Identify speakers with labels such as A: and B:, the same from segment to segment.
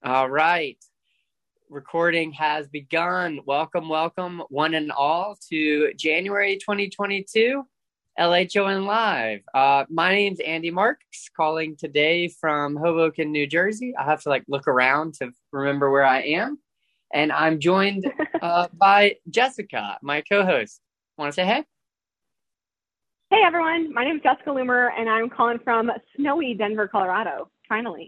A: All right. Recording has begun. Welcome, one and all, to January 2022 LHON Live. My name's Andy Marks, calling today from Hoboken, New Jersey. I have to look around to remember where I am. And I'm joined by Jessica, my co-host. Want to say hey?
B: Hey everyone, my name is Jessica Loomer and I'm calling from snowy Denver, Colorado, finally.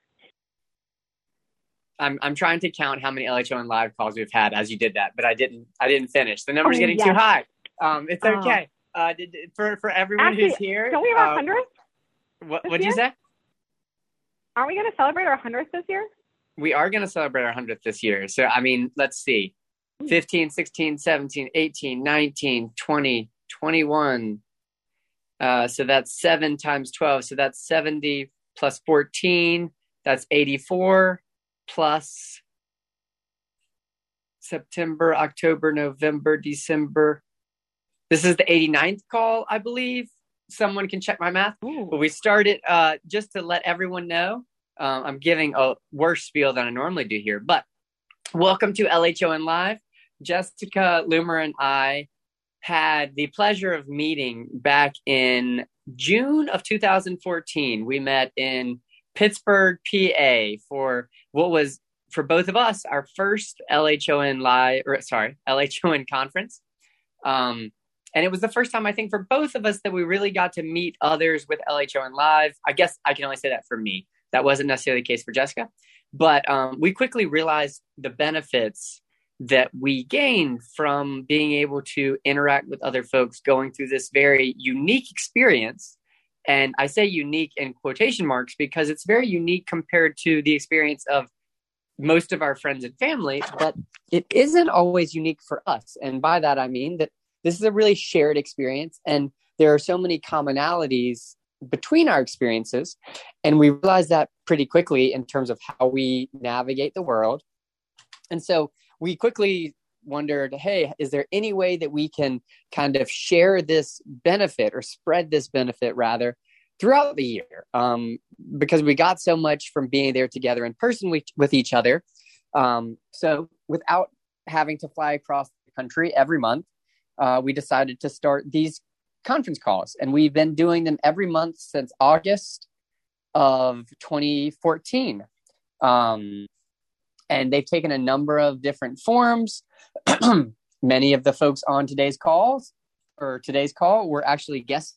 A: I'm trying to count how many LHON Live calls we've had as you did that, but I didn't finish. The number's getting too high. It's okay. For everyone who's here.
B: Don't we have our 100th?
A: What'd you say?
B: Aren't we going to celebrate our 100th this year?
A: We are going to celebrate our 100th this year. So, let's see. 15, 16, 17, 18, 19, 20, 21. So that's 7 times 12. So that's 70 plus 14. That's 84 plus September, October, November, December. This is the 89th call, I believe. Someone can check my math.
B: Ooh.
A: But we started, just to let everyone know, I'm giving a worse spiel than I normally do here. But welcome to LHON Live. Jessica Loomer and I had the pleasure of meeting back in June of 2014. We met in Pittsburgh, PA for what was, for both of us, our first LHON conference. And it was the first time, I think, for both of us that we really got to meet others with LHON Live. I guess I can only say that for me. That wasn't necessarily the case for Jessica. But we quickly realized the benefits that we gained from being able to interact with other folks going through this very unique experience. And I say unique in quotation marks because it's very unique compared to the experience of most of our friends and family, but it isn't always unique for us. And by that, I mean that this is a really shared experience and there are so many commonalities between our experiences. And we realized that pretty quickly in terms of how we navigate the world. And so we quickly wondered, hey, is there any way that we can kind of share this benefit or spread this benefit rather throughout the year? Because we got so much from being there together in person with each other. So without having to fly across the country every month, we decided to start these conference calls. And we've been doing them every month since August of 2014. And they've taken a number of different forms. Many of the folks on today's call were actually guests,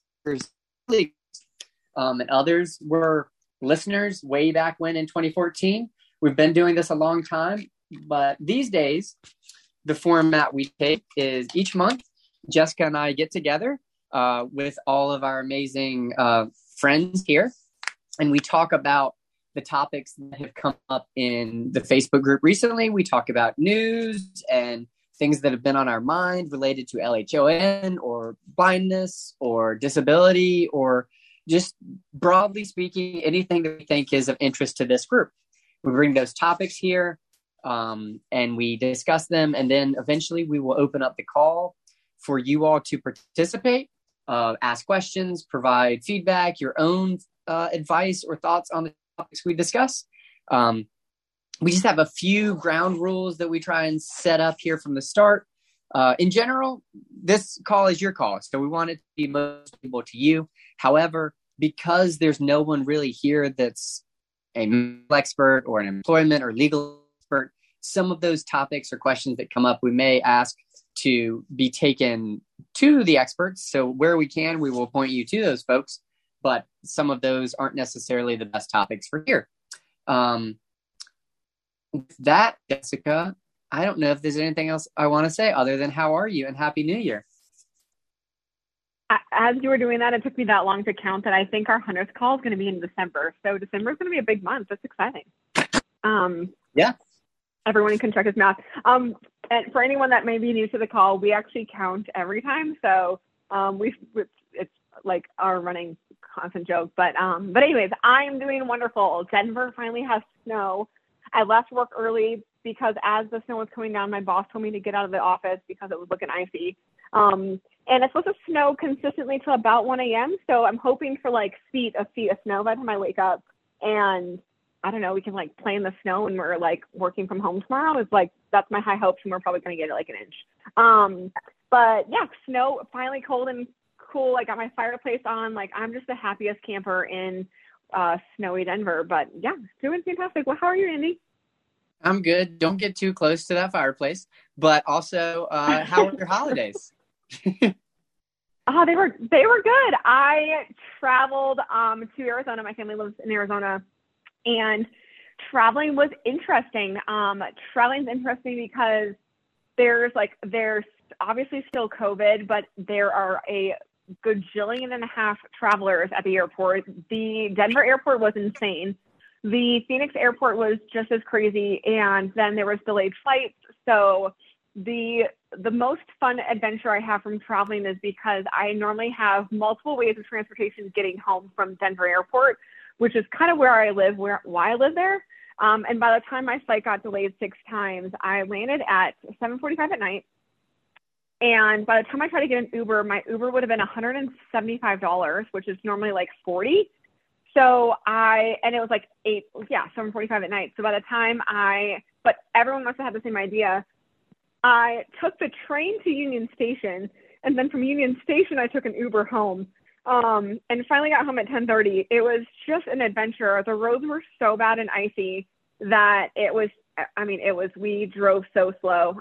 A: and others were listeners way back when in 2014. We've been doing this a long time, but these days, the format we take is each month, Jessica and I get together with all of our amazing friends here, and we talk about the topics that have come up in the Facebook group recently. We talk about news and things that have been on our mind related to LHON or blindness or disability or just broadly speaking, anything that we think is of interest to this group. We bring those topics here and we discuss them. And then eventually we will open up the call for you all to participate, ask questions, provide feedback, your own advice or thoughts on the topics we discuss. We just have a few ground rules that we try and set up here from the start. In general, this call is your call, so we want it to be most valuable to you. However, because there's no one really here that's a medical expert or an employment or legal expert, some of those topics or questions that come up, we may ask to be taken to the experts. So where we can, we will point you to those folks. But some of those aren't necessarily the best topics for here. With that, Jessica, I don't know if there's anything else I want to say other than how are you and Happy New Year.
B: As you were doing that, it took me that long to count that I think our 100th call is going to be in December. So December is going to be a big month. That's exciting.
A: Yeah.
B: Everyone can check his math. And for anyone that may be new to the call, we actually count every time. So it's like our running constant joke. But anyways, I'm doing wonderful. Denver finally has snow. I left work early because as the snow was coming down, my boss told me to get out of the office because it was looking icy. And it's supposed to snow consistently till about 1 a.m. So I'm hoping for like feet of snow by the time I wake up. And I don't know, we can like play in the snow when we're like working from home tomorrow. It's like, that's my high hopes, and we're probably going to get like an inch. But yeah, snow, finally cold and cool. I got my fireplace on. Like, I'm just the happiest camper in snowy Denver. But yeah, doing fantastic. Well, how are you, Andy?
A: I'm good. Don't get too close to that fireplace. But also, how were your holidays?
B: Oh, they were good. I traveled to Arizona. My family lives in Arizona, and traveling was interesting. Traveling's interesting because there's obviously still COVID, but there are a gajillion and a half travelers at the airport. The Denver airport was insane. The Phoenix airport was just as crazy, and then there was delayed flights. So the most fun adventure I have from traveling is because I normally have multiple ways of transportation getting home from Denver airport, which is kind of where I live, why I live there. And by the time my flight got delayed 6 times, I landed at 7:45 at night. And by the time I tried to get an Uber, my Uber would have been $175, which is normally like $40. And it was like 7:45 at night. So by the time but everyone must have had the same idea. I took the train to Union Station, and then from Union Station, I took an Uber home, and finally got home at 10:30. It was just an adventure. The roads were so bad and icy that we drove so slow.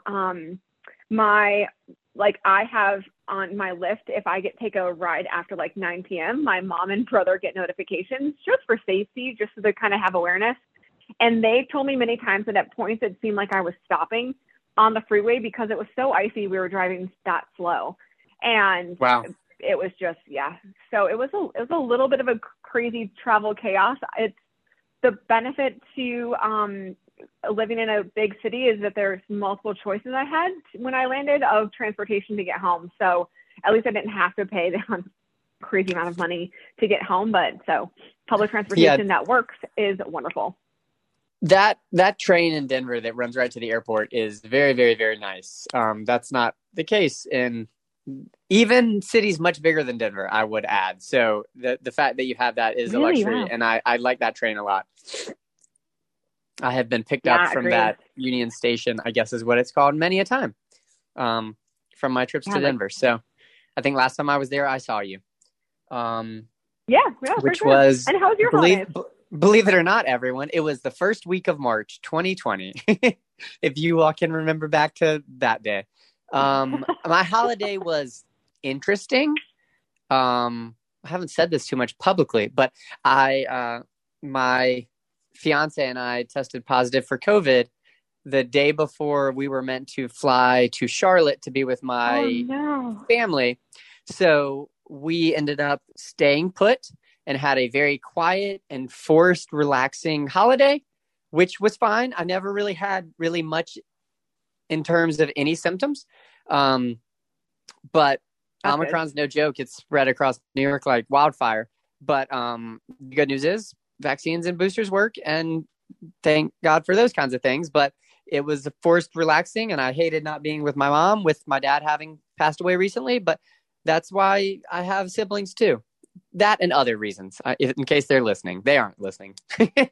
B: I have on my Lyft, if I take a ride after like 9 p.m., my mom and brother get notifications just for safety, just so they kind of have awareness. And they told me many times that at points it seemed like I was stopping on the freeway because it was so icy. We were driving that slow, and
A: wow,
B: it was just, yeah. So it was a little bit of a crazy travel chaos. It's the benefit to living in a big city is that there's multiple choices I had when I landed of transportation to get home. So at least I didn't have to pay the crazy amount of money to get home. But so public transportation that works is wonderful.
A: That train in Denver that runs right to the airport is very, very, very nice. That's not the case in even cities much bigger than Denver, I would add. So the fact that you have that is
B: really?
A: a luxury, wow. And I like that train a lot. I have been picked up from that Union Station, I guess is what it's called, many a time from my trips to Denver. So I think last time I was there, I saw you. Which was,
B: and how was your holidays?
A: Believe it or not, everyone, it was the first week of March 2020. If you all can remember back to that day. My holiday was interesting. I haven't said this too much publicly, but my fiance and I tested positive for COVID the day before we were meant to fly to Charlotte to be with my family. So we ended up staying put and had a very quiet and forced, relaxing holiday, which was fine. I never really had much in terms of any symptoms. But Omicron's no joke. It's spread across New York like wildfire. But the good news is vaccines and boosters work, and thank God for those kinds of things. But it was forced relaxing, and I hated not being with my mom, with my dad having passed away recently. But that's why I have siblings too. That and other reasons, in case they're listening. They aren't listening.
B: But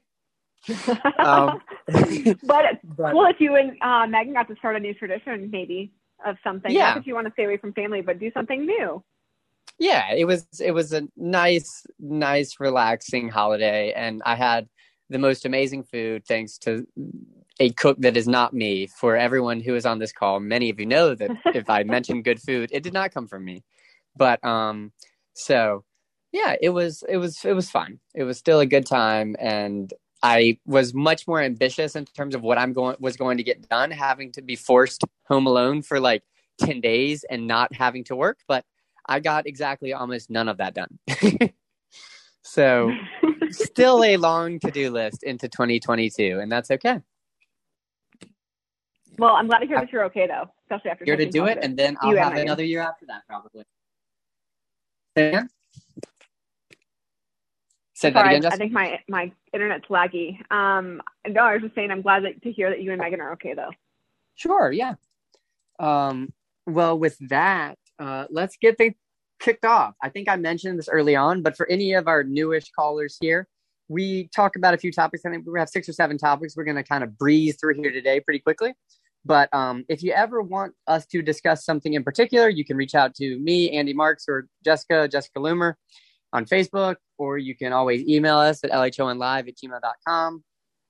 B: cool if you and Megan got to start a new tradition, maybe, of something.
A: Yeah.
B: Not if you want to stay away from family, but do something new.
A: Yeah, it was a nice, relaxing holiday, and I had the most amazing food thanks to a cook that is not me. For everyone who is on this call, many of you know that if I mention good food, it did not come from me. But so yeah, it was fun. It was still a good time, and I was much more ambitious in terms of what was going to get done, having to be forced home alone for like 10 days and not having to work. But I got exactly almost none of that done. So still a long to-do list into 2022, and that's okay.
B: Well, I'm glad to hear that you're okay, though, especially after
A: here to do it, and then I'll have another year after that, probably. Say that again, Jessica?
B: I think my internet's laggy. No, I was just saying I'm glad to hear that you and Megan are okay, though.
A: Sure, yeah. Well, with that, let's get things kicked off. I think I mentioned this early on, but for any of our newish callers here, we talk about a few topics. I think we have 6 or 7 topics. We're going to kind of breeze through here today pretty quickly. But if you ever want us to discuss something in particular, you can reach out to me, Andy Marks, or Jessica Loomer on Facebook, or you can always email us at lhonlive@gmail.com.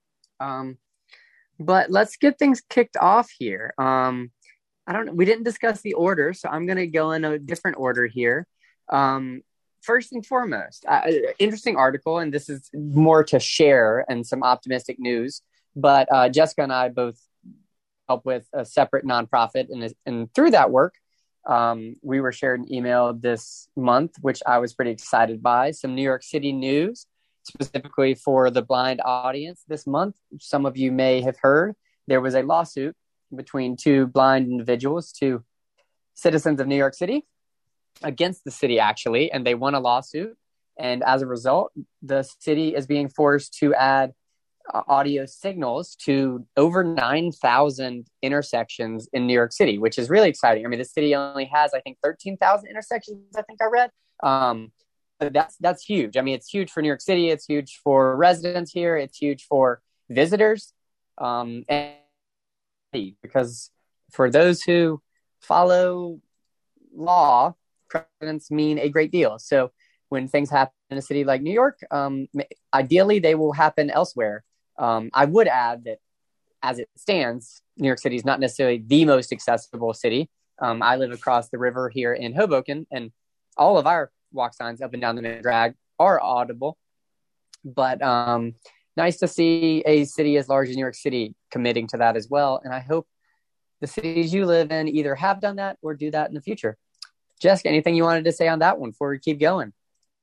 A: But let's get things kicked off here. We didn't discuss the order, so I'm going to go in a different order here. First and foremost, interesting article, and this is more to share and some optimistic news. But Jessica and I both help with a separate nonprofit, and through that work, we were shared an email this month, which I was pretty excited by. Some New York City news, specifically for the blind audience this month. Some of you may have heard there was a lawsuit between 2 blind individuals, 2 citizens of New York City, against the city, actually, and they won a lawsuit. And as a result, the city is being forced to add audio signals to over 9,000 intersections in New York City, which is really exciting. I mean, the city only has, I think, 13,000 intersections, I think I read. But that's huge. I mean, it's huge for New York City. It's huge for residents here. It's huge for visitors. And because for those who follow law, precedents mean a great deal. So when things happen in a city like New York, ideally they will happen elsewhere. I would add that as it stands, New York City is not necessarily the most accessible city. I live across the river here in Hoboken, and all of our walk signs up and down the main drag are audible. But nice to see a city as large as New York City committing to that as well. And I hope the cities you live in either have done that or do that in the future. Jessica, anything you wanted to say on that one before we keep going?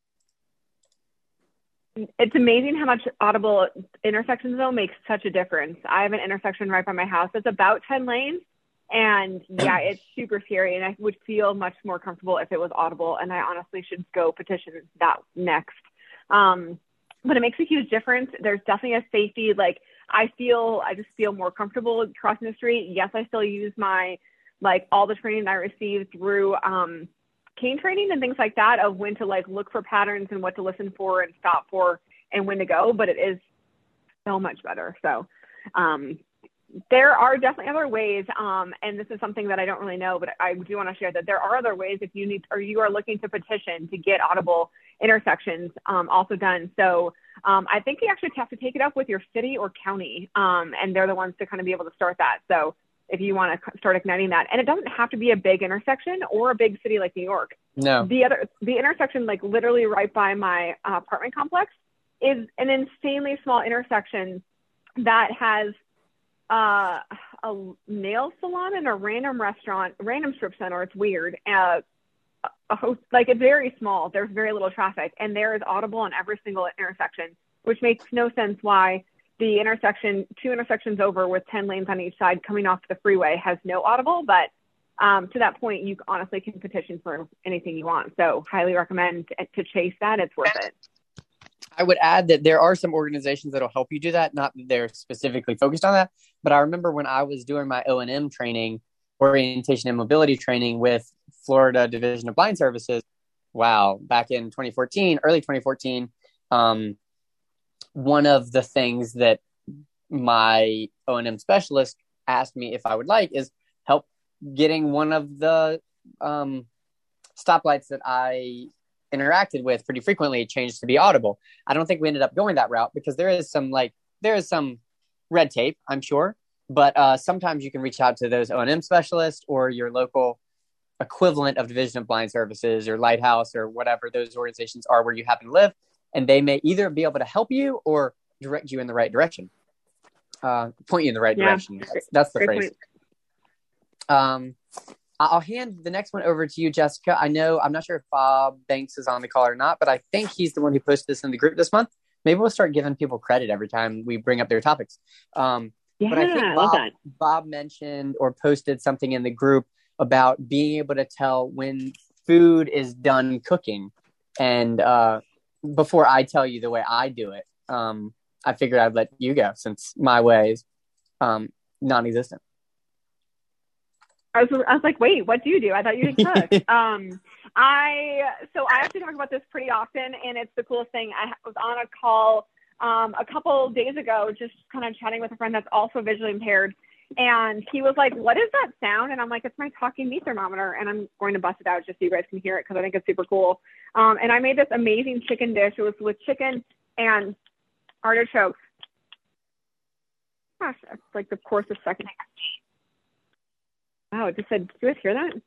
B: It's amazing how much audible intersections, though, makes such a difference. I have an intersection right by my house that's about 10 lanes. And yeah, it's super scary. And I would feel much more comfortable if it was audible. And I honestly should go petition that next. But it makes a huge difference. There's definitely a safety. Like I just feel more comfortable crossing the street. Yes, I still use my, all the training I received through cane training and things like that of when to look for patterns and what to listen for and stop for and when to go. But it is so much better. So there are definitely other ways. And this is something that I don't really know, but I do want to share that there are other ways if you need, or you are looking to petition to get audible intersections also done. So I think you actually have to take it up with your city or county, and they're the ones to kind of be able to start that. So if you want to start igniting that, and it doesn't have to be a big intersection or a big city like New York.
A: No.
B: The intersection, literally right by my apartment complex, is an insanely small intersection that has a nail salon and a random restaurant, random strip center. It's weird. It's very small. There's very little traffic, and there is audible on every single intersection, which makes no sense why the intersection, 2 intersections over with 10 lanes on each side coming off the freeway has no audible. But to that point, you honestly can petition for anything you want. So highly recommend to chase that. It's worth it.
A: I would add that there are some organizations that will help you do that. Not that they're specifically focused on that, but I remember when I was doing my O&M training, orientation and mobility training with Florida Division of Blind Services. Wow. Back in 2014, early 2014, one of the things that my O&M specialist asked me if I would like is help getting one of the stoplights that I interacted with pretty frequently changed to be audible. I don't think we ended up going that route because there is some red tape, I'm sure. But sometimes you can reach out to those O&M specialists or your local equivalent of Division of Blind Services or Lighthouse or whatever those organizations are where you happen to live. And they may either be able to help you or direct you in the right direction, point you in the right direction. That's the phrase. I'll hand the next one over to you, Jessica. I'm not sure if Bob Banks is on the call or not, but I think he's the one who posted this in the group this month. Maybe we'll start giving people credit every time we bring up their topics. But I think Bob mentioned or posted something in the group about being able to tell when food is done cooking. And before I tell you the way I do it, I figured I'd let you go since my way is non-existent.
B: I was like, wait, what do you do? I thought you did cook. I actually talk about this pretty often, and it's the coolest thing. I was on a call a couple days ago, just kind of chatting with a friend that's also visually impaired. And he was like, what is that sound? And I'm like, it's my talking meat thermometer. And I'm going to bust it out just so you guys can hear it because I think it's super cool. And I made this amazing chicken dish. It was with chicken and artichokes. Gosh, that's like the coarsest second. Wow, it just said, do you guys hear that?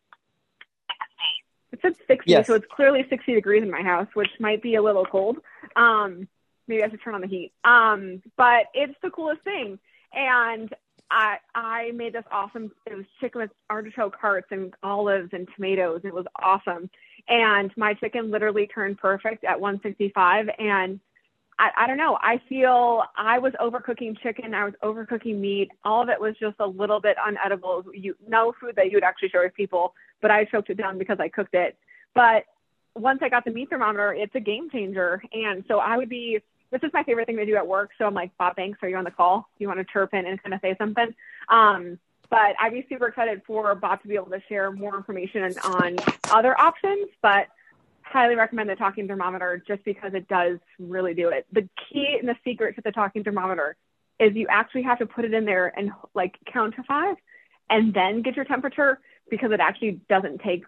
B: It said 60,
A: yes.
B: So it's clearly 60 degrees in my house, which might be a little cold. Maybe I should turn on the heat. But it's the coolest thing. And I made this awesome, it was chicken with artichoke hearts and olives and tomatoes. It was awesome. And my chicken literally turned perfect at 165. And I don't know, I feel I was overcooking chicken. I was overcooking meat. All of it was just a little bit unedible. No food that you would actually share with people, but I choked it down because I cooked it. But once I got the meat thermometer, it's a game changer. And so this is my favorite thing to do at work. So I'm like, Bob Banks, are you on the call? Do you want to chirp in and kind of say something? But I'd be super excited for Bob to be able to share more information on other options, but highly recommend the talking thermometer just because it does really do it. The key and the secret to the talking thermometer is you actually have to put it in there and like count to 5 and then get your temperature, because it actually doesn't take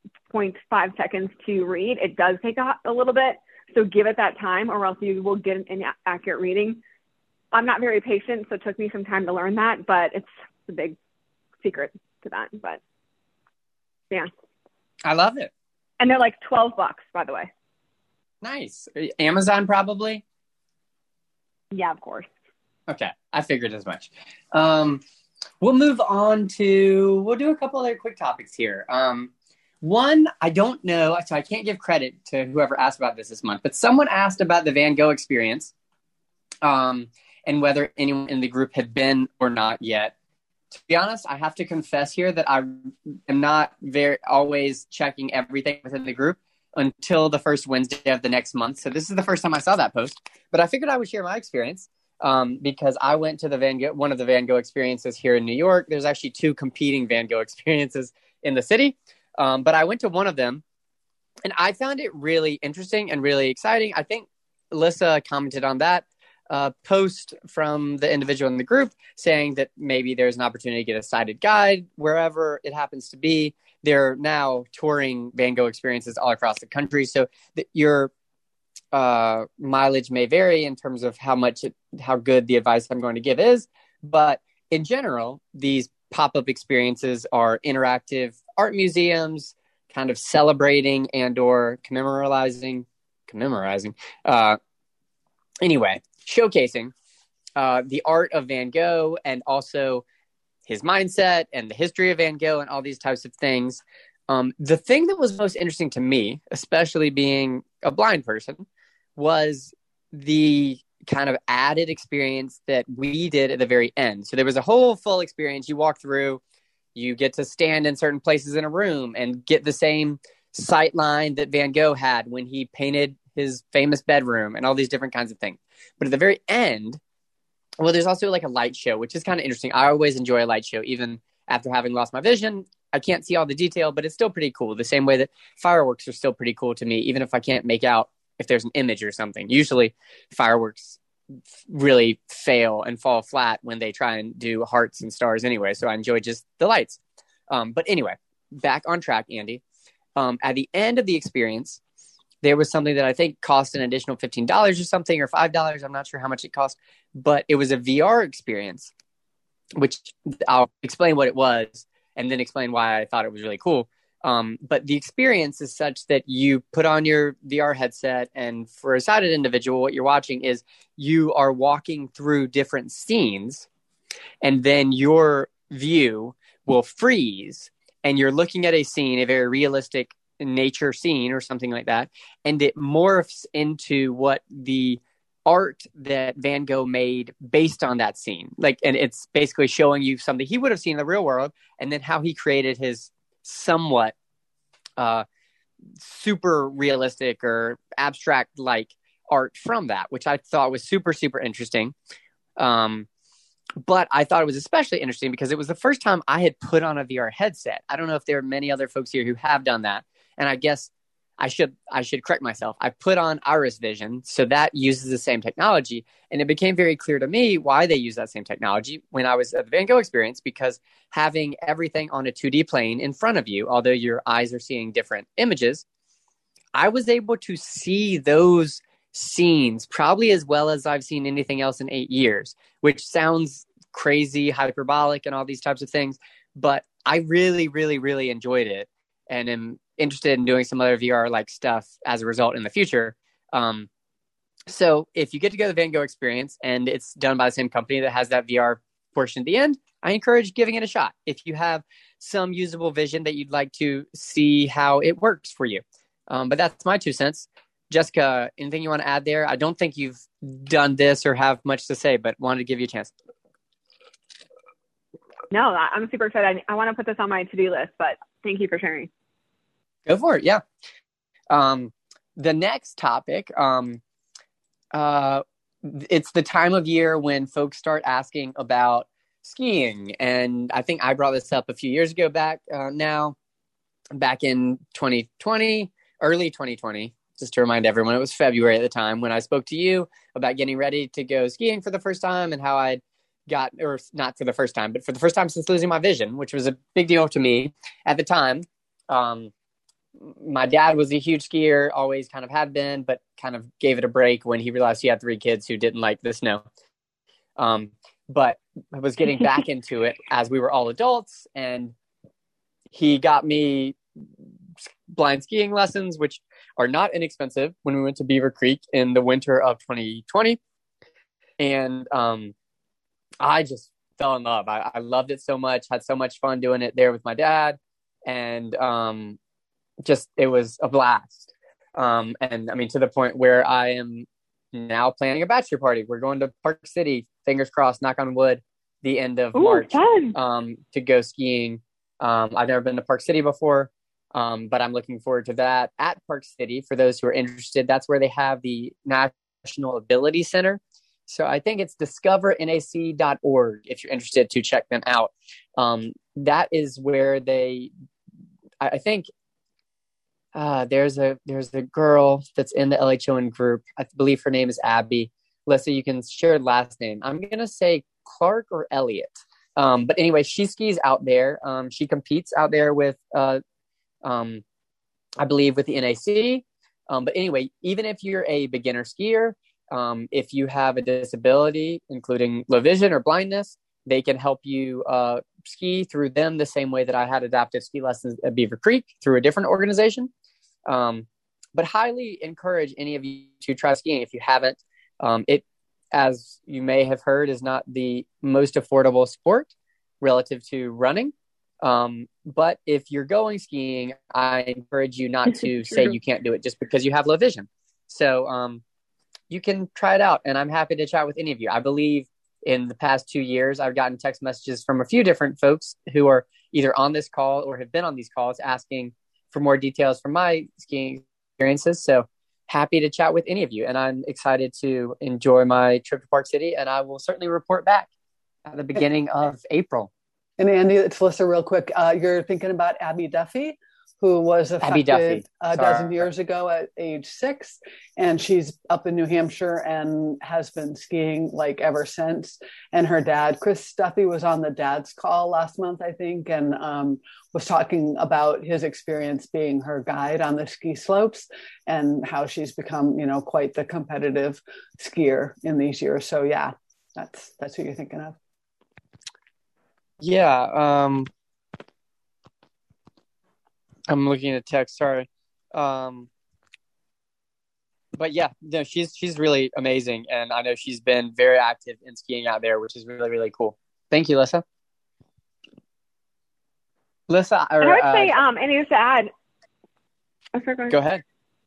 B: 0.5 seconds to read. It does take a little bit. So give it that time or else you will get an inaccurate reading. I'm not very patient, so it took me some time to learn that, but it's a big secret to that. But yeah.
A: I love it.
B: And they're like $12, by the way.
A: Nice. Amazon probably?
B: Yeah, of course.
A: Okay. I figured as much. We'll move on we'll do a couple other quick topics here. One, I don't know, so I can't give credit to whoever asked about this month, but someone asked about the Van Gogh experience, and whether anyone in the group had been or not yet. To be honest, I have to confess here that I am not always checking everything within the group until the first Wednesday of the next month. So this is the first time I saw that post, but I figured I would share my experience, because I went to one of the Van Gogh experiences here in New York. There's actually 2 competing Van Gogh experiences in the city. But I went to one of them and I found it really interesting and really exciting. I think Lissa commented on that post from the individual in the group saying that maybe there's an opportunity to get a sighted guide wherever it happens to be. They're now touring Van Gogh experiences all across the country. So your mileage may vary in terms of how good the advice I'm going to give is. But in general, these pop-up experiences are interactive art museums, kind of celebrating and or commemorizing, showcasing the art of Van Gogh and also his mindset and the history of Van Gogh and all these types of things. The thing that was most interesting to me, especially being a blind person, was the kind of added experience that we did at the very end. So there was a whole full experience. You walk through, you get to stand in certain places in a room and get the same sight line that Van Gogh had when he painted his famous bedroom and all these different kinds of things. But at the very end, well, there's also like a light show, which is kind of interesting. I always enjoy a light show, even after having lost my vision. I can't see all the detail, but it's still pretty cool. The same way that fireworks are still pretty cool to me, even if I can't make out if there's an image or something. Usually fireworks really fail and fall flat when they try and do hearts and stars anyway. So I enjoy just the lights. But anyway, back on track, Andy. At the end of the experience, there was something that I think cost an additional $15 or something, or $5. I'm not sure how much it cost, but it was a VR experience, which I'll explain what it was and then explain why I thought it was really cool. But the experience is such that you put on your VR headset, and for a sighted individual, what you're watching is you are walking through different scenes, and then your view will freeze, and you're looking at a scene, a very realistic nature scene or something like that, and it morphs into what the art that Van Gogh made based on that scene. And it's basically showing you something he would have seen in the real world, and then how he created his somewhat super realistic or abstract like art from that, which I thought was super, super interesting. But I thought it was especially interesting because it was the first time I had put on a VR headset. I don't know if there are many other folks here who have done that. And I guess I should correct myself. I put on Iris Vision, so that uses the same technology, and it became very clear to me why they use that same technology when I was at the Van Gogh experience, because having everything on a 2D plane in front of you, although your eyes are seeing different images, I was able to see those scenes probably as well as I've seen anything else in 8 years, which sounds crazy, hyperbolic, and all these types of things. But I really, really, really enjoyed it, and am interested in doing some other VR like stuff as a result in the future. So if you get to go to the Van Gogh experience and it's done by the same company that has that VR portion at the end, I encourage giving it a shot. If you have some usable vision that you'd like to see how it works for you. But that's my 2 cents. Jessica, anything you want to add there? I don't think you've done this or have much to say, but wanted to give you a chance.
B: No, I'm super excited. I want to put this on my to-do list, but thank you for sharing.
A: Go for it. Yeah. The next topic, it's the time of year when folks start asking about skiing. And I think I brought this up a few years ago back in 2020, early 2020, just to remind everyone, it was February at the time when I spoke to you about getting ready to go skiing for the first time and how I'd or not for the first time, but for the first time since losing my vision, which was a big deal to me at the time. My dad was a huge skier, always kind of had been, but kind of gave it a break when he realized he had 3 kids who didn't like the snow. But I was getting back into it as we were all adults, and he got me blind skiing lessons, which are not inexpensive, when we went to Beaver Creek in the winter of 2020. And I just fell in love. I loved it so much, had so much fun doing it there with my dad. And it was a blast. And I mean, to the point where I am now planning a bachelor party. We're going to Park City, fingers crossed, knock on wood, the end of March, to go skiing. I've never been to Park City before, but I'm looking forward to that at Park City. For those who are interested, that's where they have the National Ability Center. So I think it's discovernac.org if you're interested to check them out. That is where I think there's a girl that's in the LHON group. I believe her name is Abby. Lisa, you can share last name. I'm going to say Clark or Elliott. But anyway, she skis out there. She competes out there with, I believe, with the NAC. But anyway, even if you're a beginner skier, if you have a disability, including low vision or blindness, they can help you ski through them the same way that I had adaptive ski lessons at Beaver Creek through a different organization. But highly encourage any of you to try skiing if you haven't. It, as you may have heard, is not the most affordable sport relative to running. But if you're going skiing, I encourage you not to say you can't do it just because you have low vision. So you can try it out, and I'm happy to chat with any of you. I believe in the past 2 years, I've gotten text messages from a few different folks who are either on this call or have been on these calls asking for more details from my skiing experiences. So happy to chat with any of you. And I'm excited to enjoy my trip to Park City, and I will certainly report back at the beginning of April.
C: And Andy, it's Alyssa real quick. You're thinking about Abby Duffy, who was affected a dozen years ago at age 6. And she's up in New Hampshire and has been skiing like ever since. And her dad, Chris Duffy, was on the dad's call last month, I think, and was talking about his experience being her guide on the ski slopes and how she's become, quite the competitive skier in these years. So yeah, that's who you're thinking of.
A: Yeah. I'm looking at text. Sorry. But yeah, no, she's really amazing. And I know she's been very active in skiing out there, which is really, really cool. Thank you, Lissa. Lissa,
B: I would say, and just to add,
A: go ahead.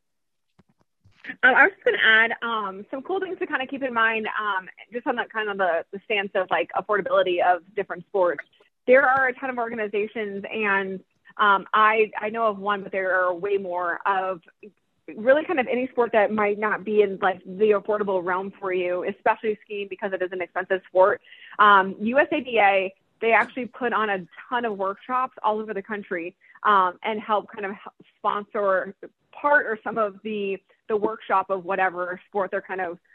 B: I was just going to add some cool things to kind of keep in mind, just on that kind of the stance of like affordability of different sports. There are a ton of organizations, and I know of one, but there are way more of really kind of any sport that might not be in like the affordable realm for you, especially skiing because it is an expensive sport. USADA, they actually put on a ton of workshops all over the country and help kind of sponsor part or some of the workshop of whatever sport they're kind of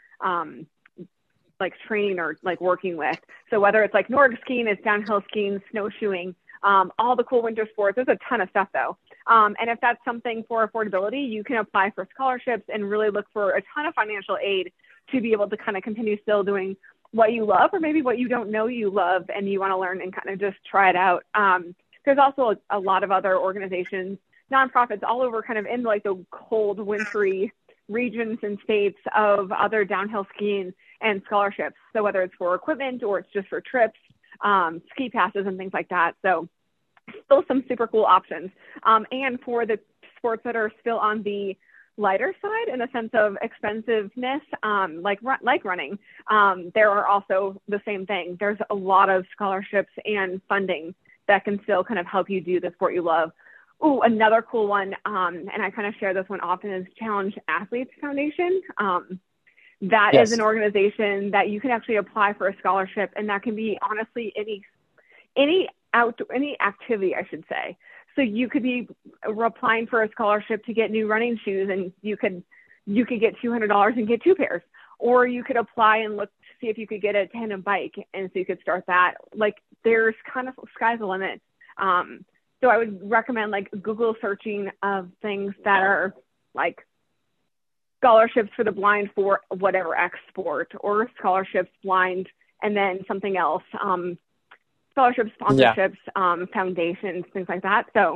B: like training or like working with. So whether it's like Nordic skiing, it's downhill skiing, snowshoeing, all the cool winter sports. There's a ton of stuff though. And if that's something for affordability, you can apply for scholarships and really look for a ton of financial aid to be able to kind of continue still doing what you love, or maybe what you don't know you love and you want to learn and kind of just try it out. There's also a lot of other organizations, nonprofits all over kind of in like the cold, wintry regions and states of other downhill skiing and scholarships. So whether it's for equipment or it's just for trips, ski passes and things like that. So still some super cool options. And for the sports that are still on the lighter side in the sense of expensiveness, like running, there are also the same thing. There's a lot of scholarships and funding that can still kind of help you do the sport you love. Ooh, another cool one, and I kind of share this one often, is Challenge Athletes Foundation. That
A: Yes.
B: is an organization that you can actually apply for a scholarship, and that can be honestly any activity, I should say. So you could be applying for a scholarship to get new running shoes, and you could get $200 and get 2 pairs, or you could apply and look to see if you could get a tandem bike, and so you could start that. Like, there's kind of sky's the limit. So I would recommend like Google searching of things that are like scholarships for the blind for whatever X sport, or scholarships blind and then something else. Scholarships, sponsorships, foundations, things like that. So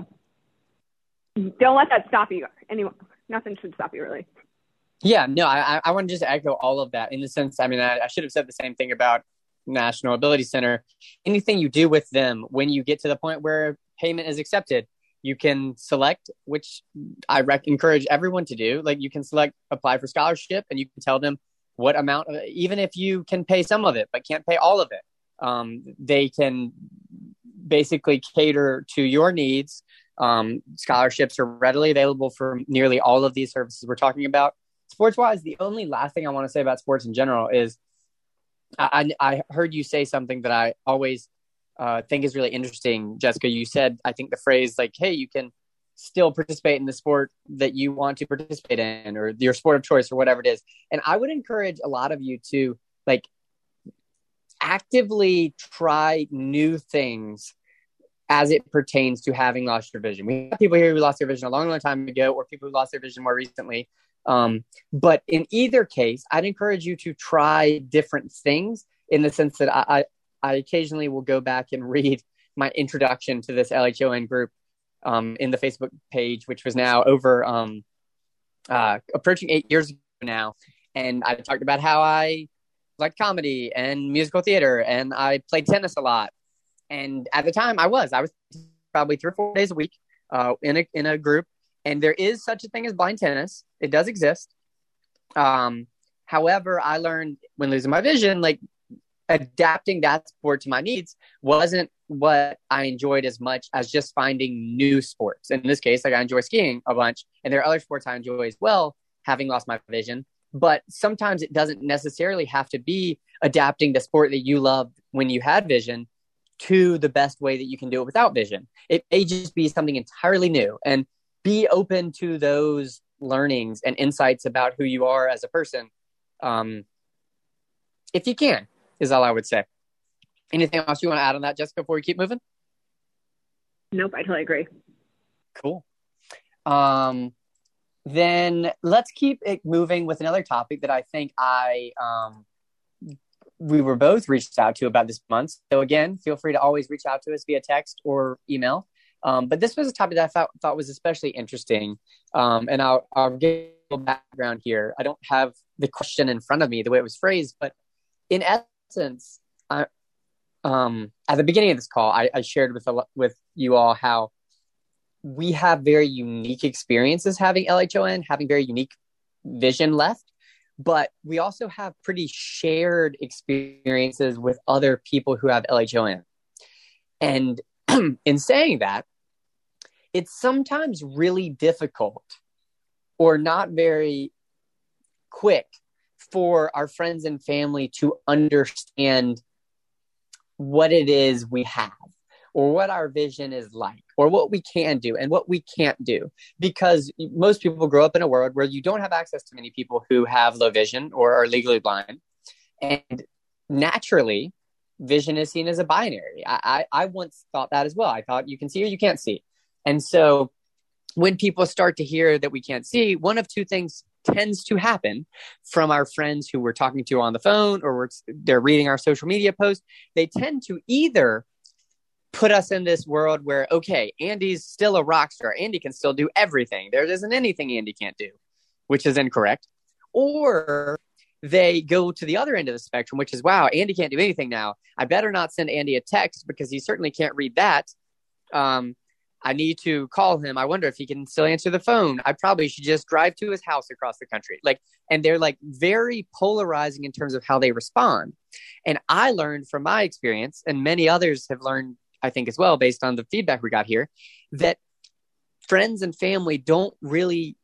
B: don't let that stop you. Anyway, nothing should stop you, really.
A: Yeah, no, I want to just echo all of that in the sense, I mean, I should have said the same thing about National Ability Center. Anything you do with them, when you get to the point where payment is accepted, you can select, which I encourage everyone to do. Like, you can select apply for scholarship, and you can tell them what amount, even if you can pay some of it, but can't pay all of it. They can basically cater to your needs. Scholarships are readily available for nearly all of these services we're talking about. Sports-wise, the only last thing I want to say about sports in general is I heard you say something that I always think is really interesting, Jessica. You said, I think the phrase like, hey, you can still participate in the sport that you want to participate in, or your sport of choice, or whatever it is. And I would encourage a lot of you to like actively try new things as it pertains to having lost your vision. We have people here who lost their vision a long, long time ago, or people who lost their vision more recently. But in either case, I'd encourage you to try different things, in the sense that I occasionally will go back and read my introduction to this LHON group in the Facebook page, which was now over approaching 8 years ago now. And I talked about how I liked comedy and musical theater, and I played tennis a lot. And at the time I was probably 3 or 4 days a week in a group. And there is such a thing as blind tennis. It does exist. However, I learned when losing my vision, like, adapting that sport to my needs wasn't what I enjoyed as much as just finding new sports. In this case, like, I enjoy skiing a bunch, and there are other sports I enjoy as well, having lost my vision. But sometimes it doesn't necessarily have to be adapting the sport that you loved when you had vision to the best way that you can do it without vision. It may just be something entirely new, and be open to those learnings and insights about who you are as a person. If you can, is all I would say. Anything else you want to add on that, Jessica, before we keep moving?
B: Nope, I totally agree.
A: Cool. Then let's keep it moving with another topic that I think we were both reached out to about this month. So again, feel free to always reach out to us via text or email. But this was a topic that I thought was especially interesting. And I'll give a little background here. I don't have the question in front of me the way it was phrased, but in essence, at the beginning of this call, I shared with you all how we have very unique experiences having LHON, having very unique vision left, but we also have pretty shared experiences with other people who have LHON. And in saying that, it's sometimes really difficult or not very quick for our friends and family to understand what it is we have or what our vision is like or what we can do and what we can't do. Because most people grow up in a world where you don't have access to many people who have low vision or are legally blind. And naturally, vision is seen as a binary. I once thought that as well. I thought you can see or you can't see. And so when people start to hear that we can't see, one of two things tends to happen from our friends who we're talking to on the phone, or they're reading our social media posts. They tend to either put us in this world where, okay, Andy's still a rock star. Andy can still do everything. There isn't anything Andy can't do, which is incorrect. Or they go to the other end of the spectrum, which is, wow, Andy can't do anything now. I better not send Andy a text because he certainly can't read that. I need to call him. I wonder if he can still answer the phone. I probably should just drive to his house across the country. And they're very polarizing in terms of how they respond. And I learned from my experience, and many others have learned, I think as well, based on the feedback we got here, that friends and family don't really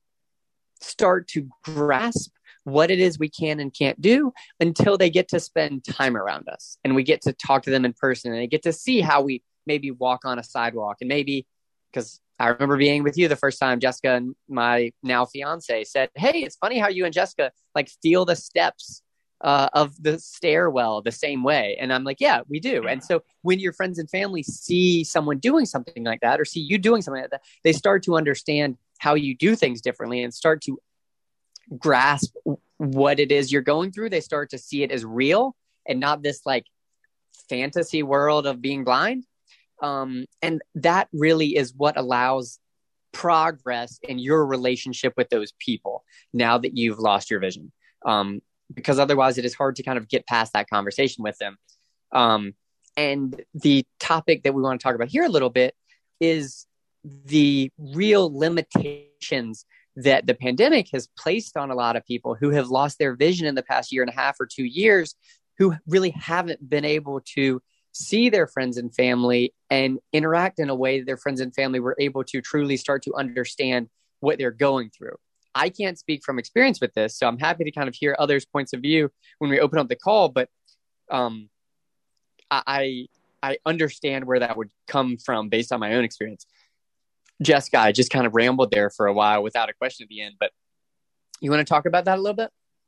A: start to grasp what it is we can and can't do until they get to spend time around us and we get to talk to them in person and they get to see how we maybe walk on a sidewalk. And maybe, because I remember being with you the first time, Jessica and my now fiance said, hey, it's funny how you and Jessica feel the steps of the stairwell the same way. And I'm like, yeah, we do. And so when your friends and family see someone doing something like that, or see you doing something like that, they start to understand how you do things differently and start to grasp what it is you're going through. They start to see it as real and not this fantasy world of being blind. And that really is what allows progress in your relationship with those people now that you've lost your vision. Because otherwise it is hard to kind of get past that conversation with them. And the topic that we want to talk about here a little bit is the real limitations that the pandemic has placed on a lot of people who have lost their vision in the past year and a half or 2 years, who really haven't been able to see their friends and family and interact in a way that their friends and family were able to truly start to understand what they're going through. I can't speak from experience with this, so I'm happy to kind of hear others' points of view when we open up the call, but I understand where that would come from based on my own experience. Jessica, I just kind of rambled there for a while without a question at the end, but you want to talk about that a little bit?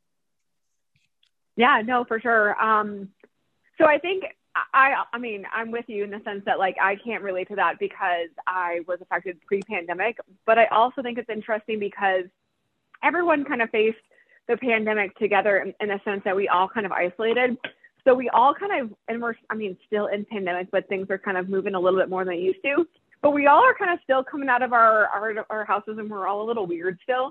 B: Yeah, no, for sure. So I think I mean, I'm with you in the sense that I can't relate to that because I was affected pre-pandemic, but I also think it's interesting because everyone kind of faced the pandemic together in the sense that we all kind of isolated. So we all kind of, and we're, still in pandemic, but things are kind of moving a little bit more than they used to. But we all are kind of still coming out of our houses, and we're all a little weird still.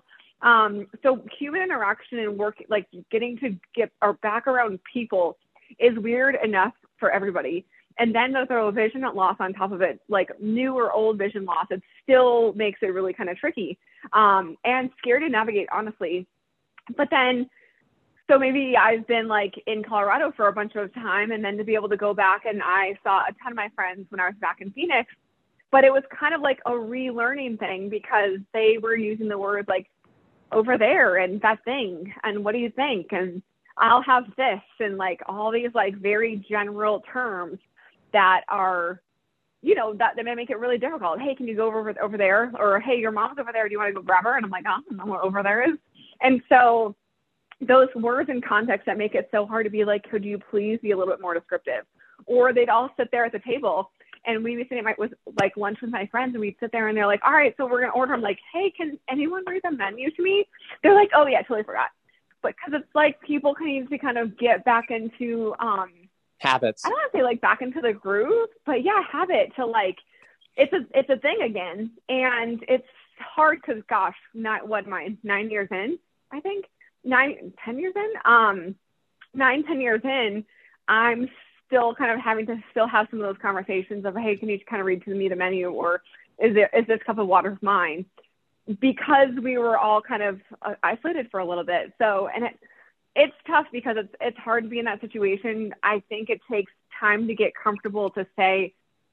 B: So human interaction and work, getting to get our back around people is weird enough for everybody. And then to throw a vision loss on top of it, new or old vision loss, it still makes it really kind of tricky and scary to navigate, honestly. But then, so maybe I've been in Colorado for a bunch of time, and then to be able to go back, and I saw a ton of my friends when I was back in Phoenix, but it was kind of a relearning thing because they were using the word over there and that thing, and what do you think? And I'll have this, and all these very general terms that are, that may make it really difficult. Hey, can you go over there? Or, hey, your mom's over there. Do you want to go grab her? And I'm like, oh, I don't know what over there is. And so those words and context that make it so hard to be could you please be a little bit more descriptive? Or they'd all sit there at the table, and we'd be sitting with lunch with my friends, and we'd sit there and they're all right, so we're going to order. I'm like, hey, can anyone read the menu to me? They're like, oh yeah, totally forgot. But because it's people need to kind of get back into
A: habits.
B: I don't want to say back into the groove, but yeah, habit to it's a thing again, and it's hard because gosh, not what am I 9 years in? I think 10 years in. 9-10 years in, I'm still kind of having to still have some of those conversations of, hey, can you kind of read to me the menu, or is this cup of water mine? Because we were all kind of isolated for a little bit. So, and it's tough because it's hard to be in that situation. I think it takes time to get comfortable to say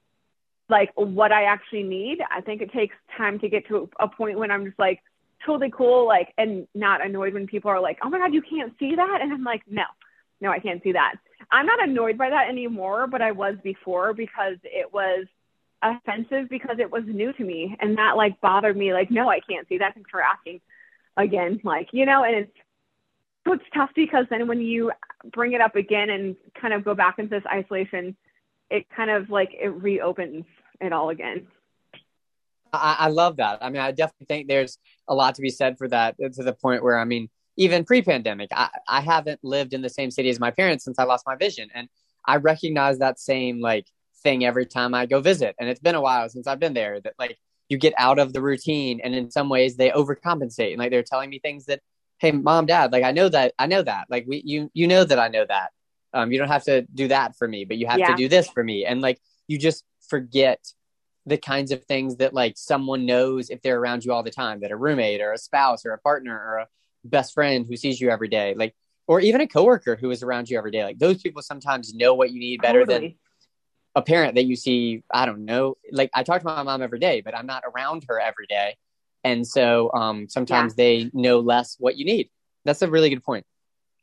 B: what I actually need. I think it takes time to get to a point when I'm just totally cool, and not annoyed when people are oh my God, you can't see that. And I'm no, I can't see that. I'm not annoyed by that anymore, but I was before because it was offensive because it was new to me, and that like bothered me. Like, no, I can't see that. Thanks for asking again. Like, you know, and it's tough because then when you bring it up again and kind of go back into this isolation, it kind of like it reopens it all again.
A: I love that. I mean, I definitely think there's a lot to be said for that, to the point where, I mean, even pre-pandemic, I haven't lived in the same city as my parents since I lost my vision. And I recognize that same like thing every time I go visit. And it's been a while since I've been there, that like you get out of the routine, and in some ways they overcompensate. And like, they're telling me things that, hey, mom, dad, like, I know that. Like you know that I know that. You don't have to do that for me, but you have to do this for me. And like, you just forget the kinds of things that like someone knows if they're around you all the time, that a roommate or a spouse or a partner or a best friend who sees you every day, like, or even a coworker who is around you every day. Like, those people sometimes know what you need better than a parent that you see. I don't know. Like, I talk to my mom every day, but I'm not around her every day. And so sometimes they know less what you need. That's a really good point.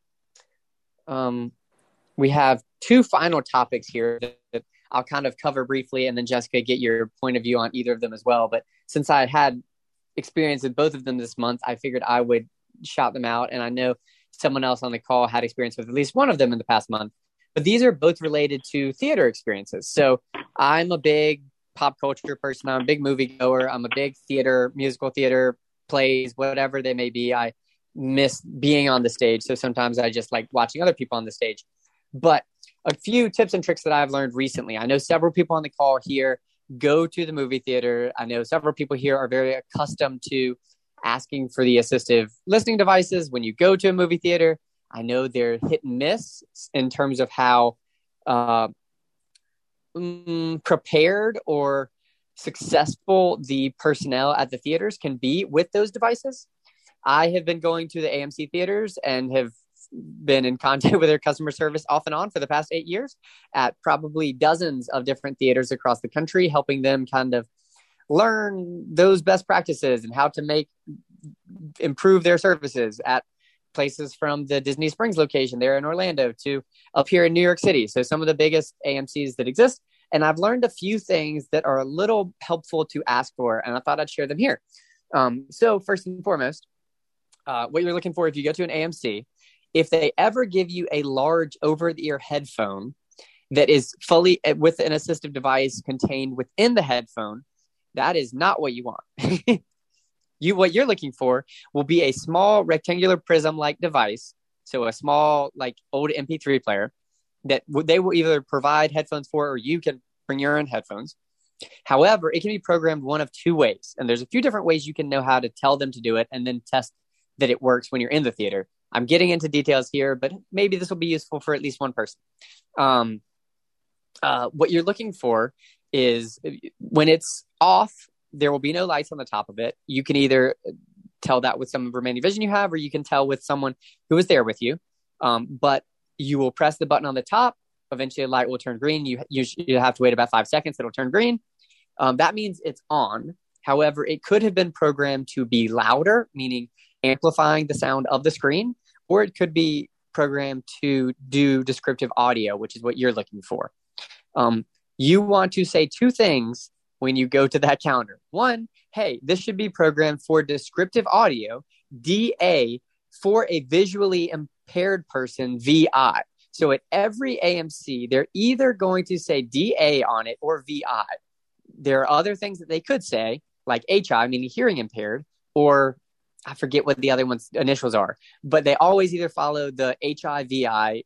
A: We have two final topics here that I'll kind of cover briefly, and then Jessica, get your point of view on either of them as well. But since I had experience with both of them this month, I figured I would shout them out. And I know someone else on the call had experience with at least one of them in the past month. But these are both related to theater experiences. So I'm a big pop culture person. I'm a big movie goer. I'm a big theater, musical theater, plays, whatever they may be. I miss being on the stage. So sometimes I just like watching other people on the stage. But a few tips and tricks that I've learned recently. I know several people on the call here go to the movie theater. I know several people here are very accustomed to asking for the assistive listening devices when you go to a movie theater. I know they're hit and miss in terms of how prepared or successful the personnel at the theaters can be with those devices. I have been going to the AMC theaters and have been in contact with their customer service off and on for the past 8 years at probably dozens of different theaters across the country, helping them kind of learn those best practices and how to improve their services at places from the Disney Springs location there in Orlando to up here in New York City. So some of the biggest AMCs that exist. And I've learned a few things that are a little helpful to ask for, and I thought I'd share them here. So first and foremost, what you're looking for if you go to an AMC, if they ever give you a large over-the-ear headphone that is fully with an assistive device contained within the headphone, that is not what you want. What you're looking for will be a small rectangular prism-like device, so a small like old MP3 player that they will either provide headphones for, or you can bring your own headphones. However, it can be programmed one of two ways, and there's a few different ways you can know how to tell them to do it and then test that it works when you're in the theater. I'm getting into details here, but maybe this will be useful for at least one person. What you're looking for is when it's off, there will be no lights on the top of it. You can either tell that with some remaining vision you have, or you can tell with someone who is there with you. But you will press the button on the top. Eventually, a light will turn green. You have to wait about 5 seconds. It'll turn green. That means it's on. However, it could have been programmed to be louder, meaning amplifying the sound of the screen, or it could be programmed to do descriptive audio, which is what you're looking for. You want to say two things when you go to that counter. One, hey, this should be programmed for descriptive audio, DA, for a visually impaired person, VI. So at every AMC, they're either going to say DA on it or VI. There are other things that they could say, like HI, meaning hearing impaired, or I forget what the other one's initials are, but they always either follow the HIVI,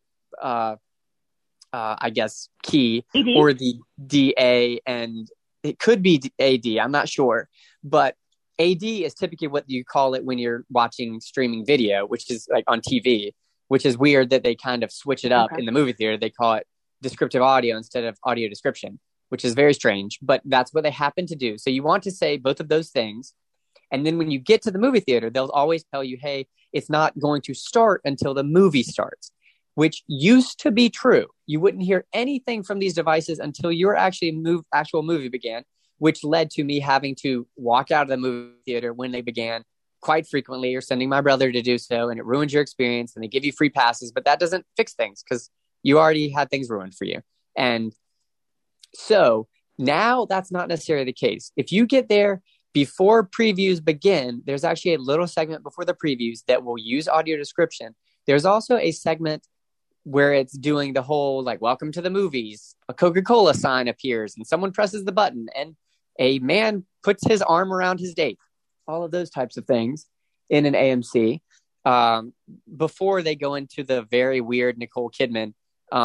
A: I guess, key, AD, or the DA, and it could be AD. I'm not sure, but AD is typically what you call it when you're watching streaming video, which is like on TV, which is weird that they kind of switch it up in the movie theater. They call it descriptive audio instead of audio description, which is very strange, but that's what they happen to do. So you want to say both of those things. And then when you get to the movie theater, they'll always tell you, hey, it's not going to start until the movie starts, which used to be true. You wouldn't hear anything from these devices until your actual movie began, which led to me having to walk out of the movie theater when they began quite frequently, or sending my brother to do so. And it ruins your experience, and they give you free passes, but that doesn't fix things because you already had things ruined for you. And so Now that's not necessarily the case. If you get there before previews begin, there's actually a little segment before the previews that will use audio description. There's also a segment where it's doing the whole, like, welcome to the movies. A Coca-Cola sign appears and someone presses the button and a man puts his arm around his date. All of those types of things in an AMC before they go into the very weird Nicole Kidman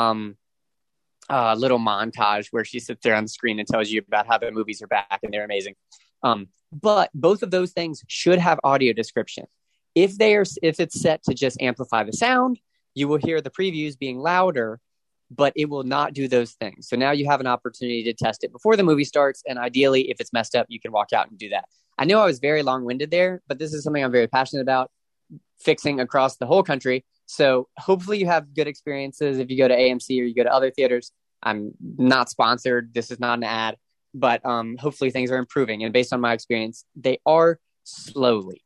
A: little montage where she sits there on the screen and tells you about how the movies are back and they're amazing. But both of those things should have audio description. If it's set to just amplify the sound, you will hear the previews being louder, but it will not do those things. So now you have an opportunity to test it before the movie starts. And ideally, if it's messed up, you can walk out and do that. I know I was very long-winded there, but this is something I'm very passionate about, fixing across the whole country. So hopefully you have good experiences if you go to AMC or you go to other theaters. I'm not sponsored. This is not an ad, but hopefully things are improving. And based on my experience, they are slowly.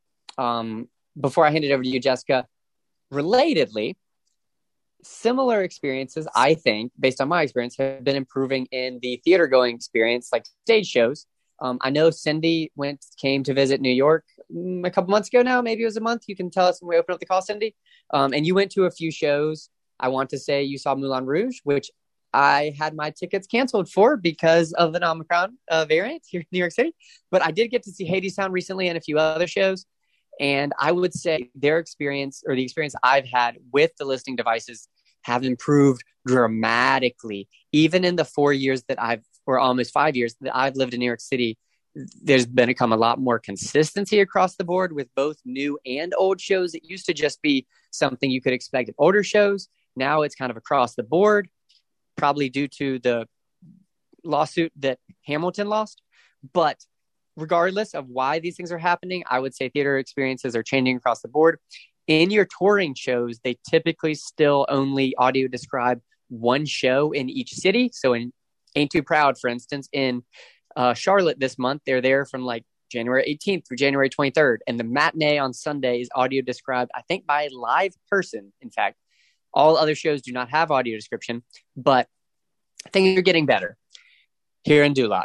A: Before I hand it over to you, Jessica, relatedly, similar experiences, I think, based on my experience, have been improving in the theater going experience, like stage shows. I know Cindy came to visit New York a couple months ago now. Maybe it was a month. You can tell us when we open up the call, Cindy. And you went to a few shows. I want to say you saw Moulin Rouge, which I had my tickets canceled for because of an Omicron variant here in New York City. But I did get to see Hadestown recently and a few other shows. And I would say their experience, or the experience I've had with the listening devices, have improved dramatically. Even in the 4 years that or almost 5 years that I've lived in New York City, there's become a lot more consistency across the board with both new and old shows. It used to just be something you could expect at older shows. Now it's kind of across the board, probably due to the lawsuit that Hamilton lost. But regardless of why these things are happening, I would say theater experiences are changing across the board. In your touring shows, they typically still only audio describe one show in each city. So in Ain't Too Proud, for instance, in Charlotte this month, they're there from like January 18th through January 23rd. And the matinee on Sunday is audio described, I think, by a live person. In fact, all other shows do not have audio description, but things are getting better here in Duluth.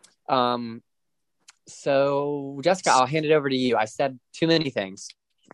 A: So, Jessica, I'll hand it over to you. I said too many things.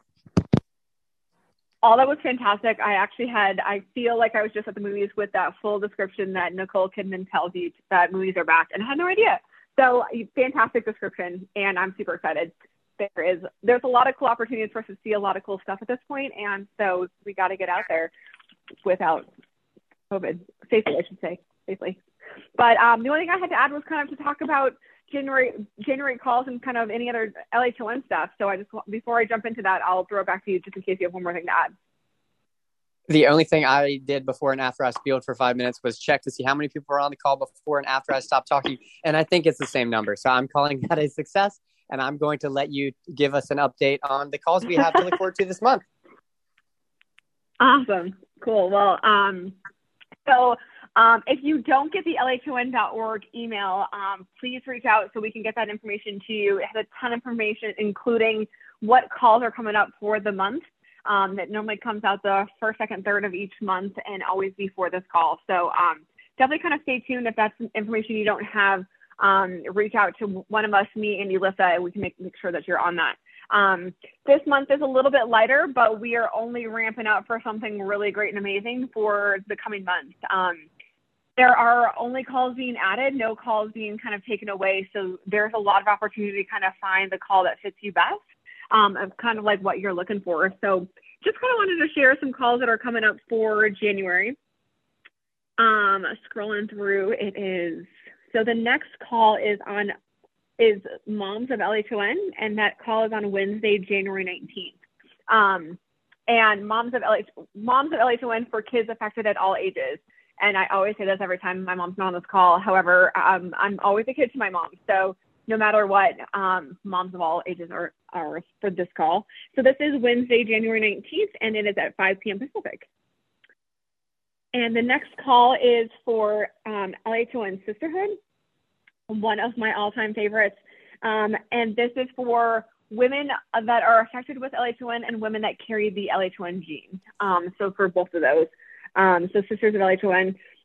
B: All that was fantastic. I feel like I was just at the movies with that full description that Nicole Kidman tells you that movies are back, and I had no idea. So fantastic description, and I'm super excited. There's a lot of cool opportunities for us to see a lot of cool stuff at this point, and so we got to get out there without COVID, safely, I should say, safely. But the only thing I had to add was kind of to talk about January calls and kind of any other LHON stuff. So before I jump into that, I'll throw it back to you just in case you have one more thing to add.
A: The only thing I did before and after I spieled for 5 minutes was check to see how many people were on the call before and after I stopped talking. And I think it's the same number. So I'm calling that a success. And I'm going to let you give us an update on the calls we have to look forward to this month.
B: Awesome. Cool. Well, if you don't get the LHON.org email, please reach out so we can get that information to you. It has a ton of information, including what calls are coming up for the month. That normally comes out the first, second, third of each month and always before this call. So definitely kind of stay tuned. If that's information you don't have, reach out to one of us, me, Andy, Lissa, and we can make sure that you're on that. This month is a little bit lighter, but we are only ramping up for something really great and amazing for the coming months. There are only calls being added, no calls being kind of taken away. So there's a lot of opportunity to kind of find the call that fits you best, of kind of like what you're looking for. So just kind of wanted to share some calls that are coming up for January. Scrolling through, so the next call is Moms of LHON, and that call is on Wednesday, January 19th. And Moms of LHON for kids affected at all ages. And I always say this every time my mom's not on this call. However, I'm always a kid to my mom. So no matter what, moms of all ages are for this call. So this is Wednesday, January 19th, and it is at 5 p.m. Pacific. And the next call is for LHON Sisterhood, one of my all-time favorites. And this is for women that are affected with LHON and women that carry the LHON gene. So for both of those. So Sisters of LHON.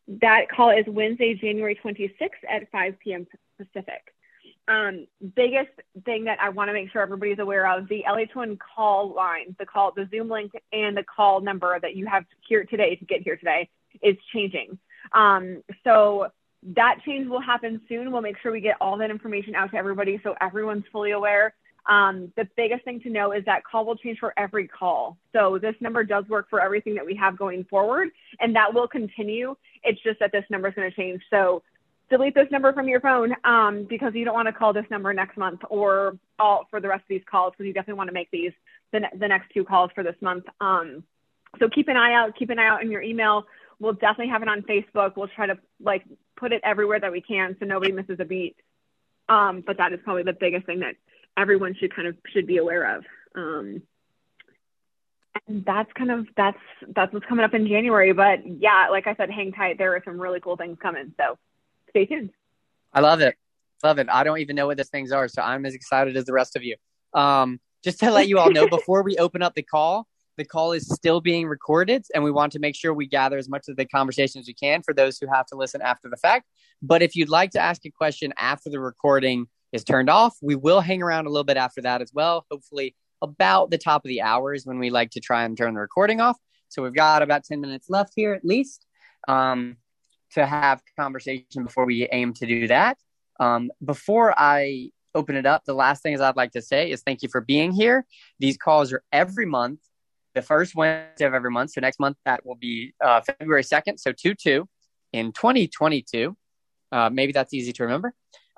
B: that call is Wednesday, January 26th at 5 p.m. Pacific. Biggest thing that I want to make sure everybody's aware of, the LH1 call line, the Zoom link and the call number that you have here today to get here today is changing. So that change will happen soon. We'll make sure we get all that information out to everybody so everyone's fully aware. The biggest thing to know is that call will change for every call. So this number does work for everything that we have going forward, and that will continue. It's just that this number is going to change. So delete this number from your phone because you don't want to call this number next month or all for the rest of these calls, because you definitely want to make these the next 2 calls for this month. So keep an eye out in your email. We'll definitely have it on Facebook. We'll try to put it everywhere that we can so nobody misses a beat. But that is probably the biggest thing that everyone should be aware of. And that's what's coming up in January. But yeah, like I said, hang tight. There are some really cool things coming. So stay tuned.
A: I love it. I don't even know what those things are, so I'm as excited as the rest of you. Just to let you all know, before we open up the call is still being recorded, and we want to make sure we gather as much of the conversation as we can for those who have to listen after the fact. But if you'd like to ask a question after the recording is turned off, we will hang around a little bit after that as well. Hopefully about the top of the hour is when we like to try and turn the recording off. So we've got about 10 minutes left here at least to have conversation before we aim to do that. Before I open it up, the last thing I'd like to say is thank you for being here. These calls are every month, the first Wednesday of every month. So next month, that will be February 2nd. So 2/2 in 2022. Maybe that's easy to remember.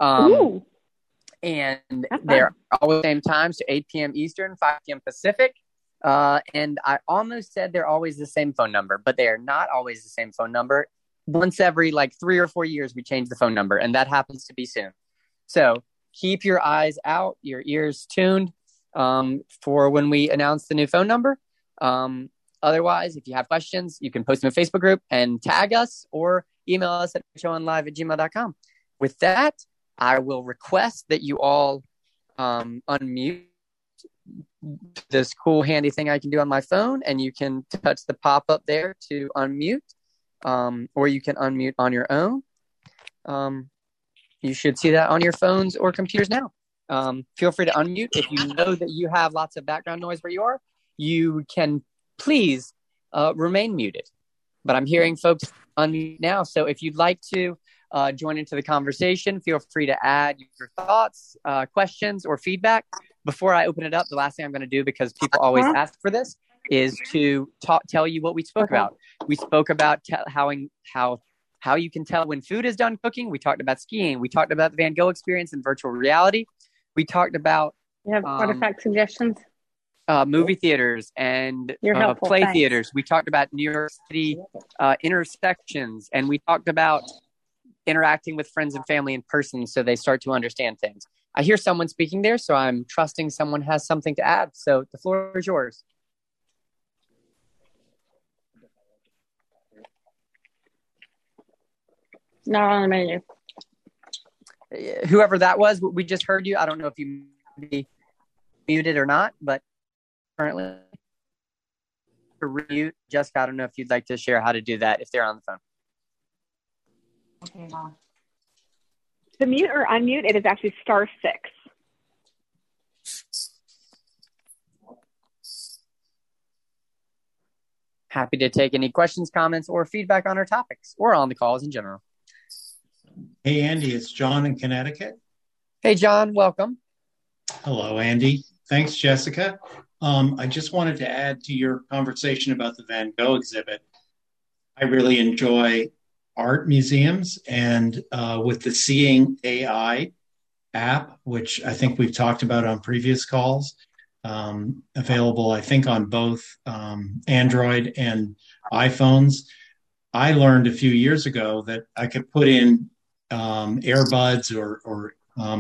A: And they're always the same time, so 8 p.m. Eastern, 5 p.m. Pacific. And I almost said they're always the same phone number, but they are not always the same phone number. Once every 3 or 4 years, we change the phone number, and that happens to be soon. So keep your eyes out, your ears tuned for when we announce the new phone number. Otherwise, if you have questions, you can post them in the Facebook group and tag us or email us at showonlive@gmail.com. With that, I will request that you all unmute this cool handy thing I can do on my phone, and you can touch the pop-up there to unmute, or you can unmute on your own. You should see that on your phones or computers now. Feel free to unmute. If you know that you have lots of background noise where you are, you can please remain muted. But I'm hearing folks unmute now, so if you'd like to join into the conversation, feel free to add your thoughts, questions, or feedback. Before I open it up, the last thing I'm going to do, because people always ask for this, is to tell you what we spoke about. We spoke about how you can tell when food is done cooking. We talked about skiing. We talked about the Van Gogh experience in virtual reality. We talked about
D: artifact suggestions,
A: movie theaters and play theaters. We talked about New York City intersections, and we talked about interacting with friends and family in person so they start to understand things. I hear someone speaking there, so I'm trusting someone has something to add. So the floor is yours.
D: Not on the menu.
A: Whoever that was, we just heard you. I don't know if you be muted or not, but currently for mute, Jessica, I don't know if you'd like to share how to do that if they're on the phone.
D: Okay,
B: The mute or unmute, it is actually *6.
A: Happy to take any questions, comments, or feedback on our topics or on the calls in general.
E: Hey, Andy, it's John in Connecticut.
A: Hey, John, welcome.
E: Hello, Andy. Thanks, Jessica. I just wanted to add to your conversation about the Van Gogh exhibit. I really enjoy art museums, and with the Seeing AI app, which I think we've talked about on previous calls, available, I think, on both Android and iPhones. I learned a few years ago that I could put in earbuds or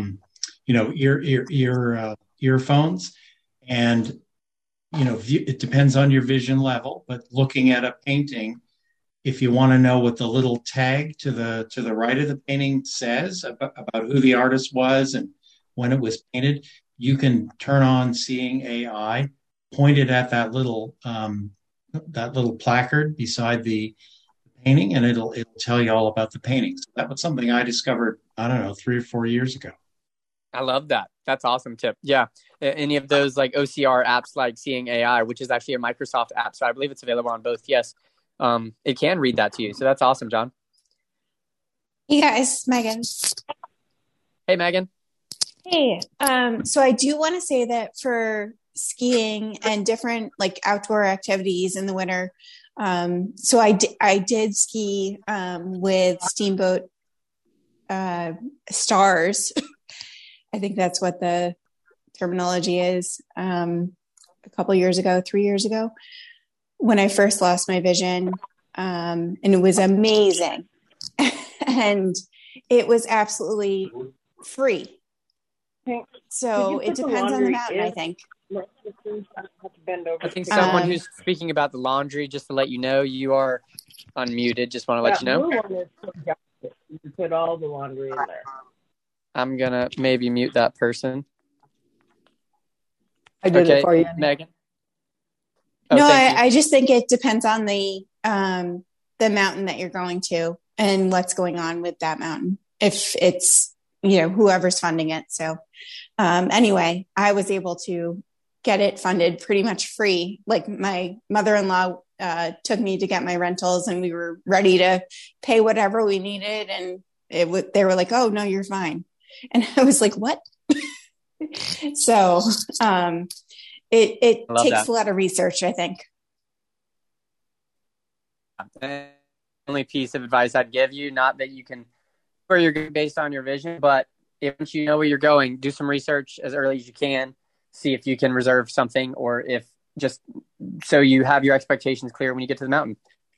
E: earphones, and it depends on your vision level. But looking at a painting, if you want to know what the little tag to the right of the painting says about who the artist was and when it was painted, you can turn on Seeing AI, point it at that little placard beside the painting, and it'll tell you all about the paintings. That was something I discovered, I don't know, 3 or 4 years ago.
A: I love that. That's awesome tip. Yeah. Any of those like OCR apps like Seeing AI, which is actually a Microsoft app. So I believe it's available on both. Yes. It can read that to you. So that's awesome, John.
F: Hey guys, Megan.
A: Hey, Megan.
F: Hey, so I do want to say that for skiing and different like outdoor activities in the winter, so I did ski with Steamboat Stars. I think that's what the terminology is. A couple years ago, 3 years ago, when I first lost my vision, and it was amazing, and it was absolutely free. So it depends on the mountain, I think.
A: I think someone who's speaking about the laundry, just to let you know, you are unmuted. Just want to let you know.
G: You put all the laundry in there.
A: I'm going to maybe mute that person.
C: I did it for you,
A: Megan.
F: No, I just think it depends on the mountain that you're going to and what's going on with that mountain. If it's, whoever's funding it. So anyway, I was able to get it funded pretty much free. Like my mother-in-law took me to get my rentals and we were ready to pay whatever we needed. And they were like, oh, no, you're fine. And I was like, what? So it takes a lot of research, I think.
A: The only piece of advice I'd give you, not that you can where you're going based on your vision, but if you know where you're going, do some research as early as you can, see if you can reserve something, or if just so you have your expectations clear when you get to the mountain.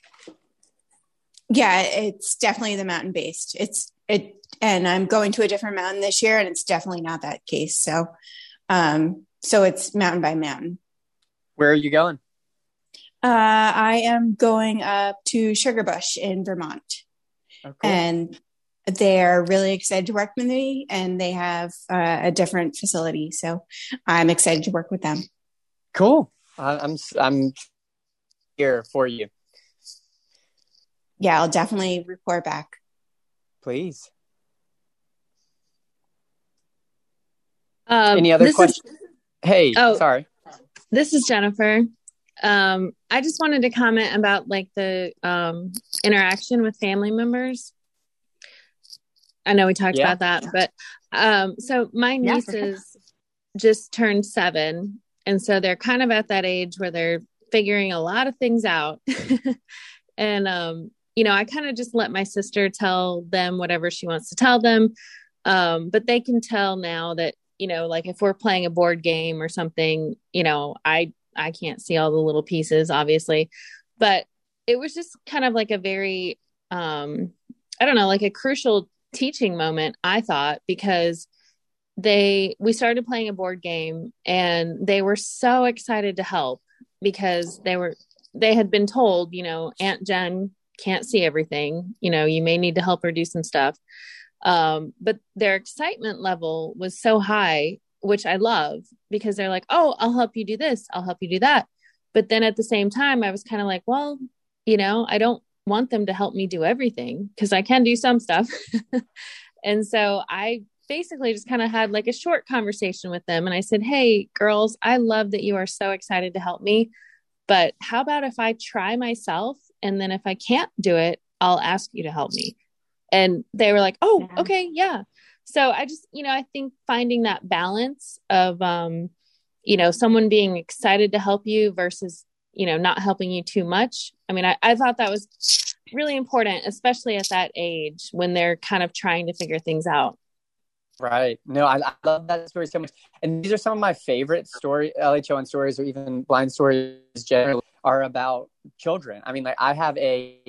F: Yeah, it's definitely the mountain based. And I'm going to a different mountain this year, and it's definitely not that case. So, so it's mountain by mountain.
A: Where are you going?
F: I am going up to Sugarbush in Vermont. Oh, cool. And they're really excited to work with me, and they have a different facility. So I'm excited to work with them.
A: Cool. I'm here for you.
F: Yeah, I'll definitely report back.
A: Please. Any other questions? Sorry.
D: This is Jennifer. I just wanted to comment about like the interaction with family members. I know we talked about that, but so my nieces just turned 7. And so they're kind of at that age where they're figuring a lot of things out. And, I kind of just let my sister tell them whatever she wants to tell them. But they can tell now that, like if we're playing a board game or something, I can't see all the little pieces, obviously, but it was just kind of like a very, like a crucial teaching moment, I thought, because we started playing a board game and they were so excited to help because they had been told, Aunt Jen can't see everything, you may need to help her do some stuff. But their excitement level was so high, which I love, because they're like, oh, I'll help you do this. I'll help you do that. But then at the same time, I was kind of like, well, I don't want them to help me do everything because I can do some stuff. And so I basically just kind of had like a short conversation with them. And I said, hey, girls, I love that you are so excited to help me. But how about if I try myself? And then if I can't do it, I'll ask you to help me. And they were like, oh, okay, yeah. So I just, I think finding that balance of, someone being excited to help you versus, not helping you too much. I mean, I thought that was really important, especially at that age when they're kind of trying to figure things out.
A: Right. No, I love that story so much. And these are some of my favorite LHON stories, or even blind stories generally, are about children. I mean, like I have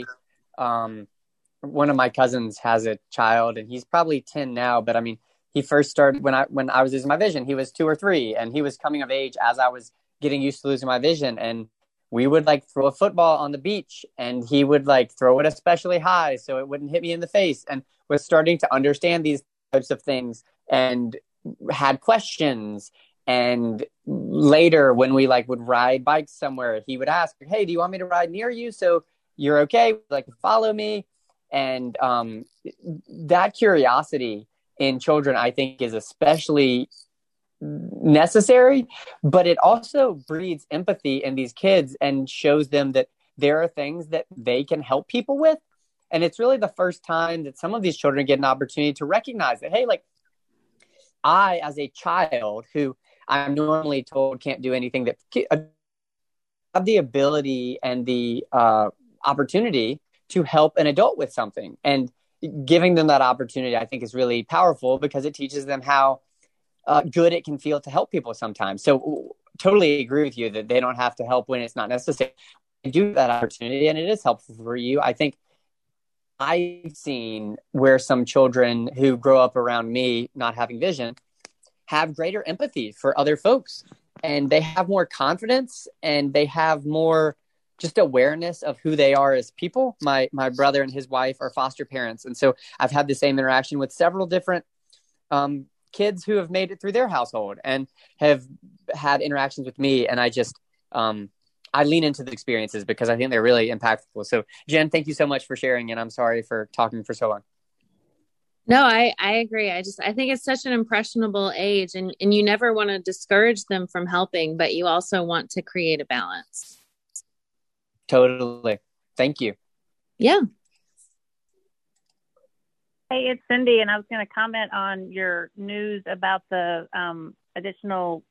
A: one of my cousins has a child and he's probably 10 now, but I mean, he first started when I was losing my vision, he was 2 or 3, and he was coming of age as I was getting used to losing my vision. And we would like throw a football on the beach and he would like throw it especially high so it wouldn't hit me in the face, and was starting to understand these types of things and had questions. And later when we like would ride bikes somewhere, he would ask, hey, do you want me to ride near you so you're okay? Like, follow me. And that curiosity in children, I think, is especially necessary, but it also breeds empathy in these kids and shows them that there are things that they can help people with. And it's really the first time that some of these children get an opportunity to recognize that, hey, like, I, as a child who I'm normally told can't do anything, that have the ability and the opportunity to help an adult with something. And giving them that opportunity, I think, is really powerful because it teaches them how good it can feel to help people sometimes. So totally agree with you that they don't have to help when it's not necessary. Do that opportunity, and it is helpful for you. I think I've seen where some children who grow up around me not having vision have greater empathy for other folks, and they have more confidence, and they have more just awareness of who they are as people. My brother and his wife are foster parents. And so I've had the same interaction with several different kids who have made it through their household and have had interactions with me. And I just, I lean into the experiences because I think they're really impactful. So Jen, thank you so much for sharing. And I'm sorry for talking for so long.
D: No, I agree. I think it's such an impressionable age, and you never want to discourage them from helping, but you also want to create a balance.
A: Totally. Thank you.
D: Yeah.
H: Hey, it's Cindy, and I was going to comment on your news about the additional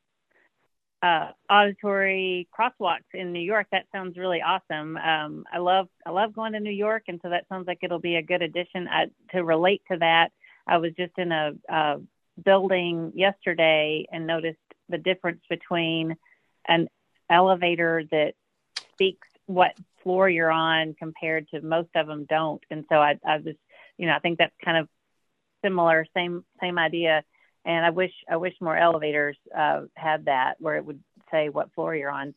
H: auditory crosswalks in New York. That sounds really awesome. I love going to New York, and so that sounds like it'll be a good addition. To relate to that, I was just in a building yesterday and noticed the difference between an elevator that speaks what floor you're on compared to most of them don't. And so I was, I think that's kind of similar, same idea. And I wish more elevators had that, where it would say what floor you're on.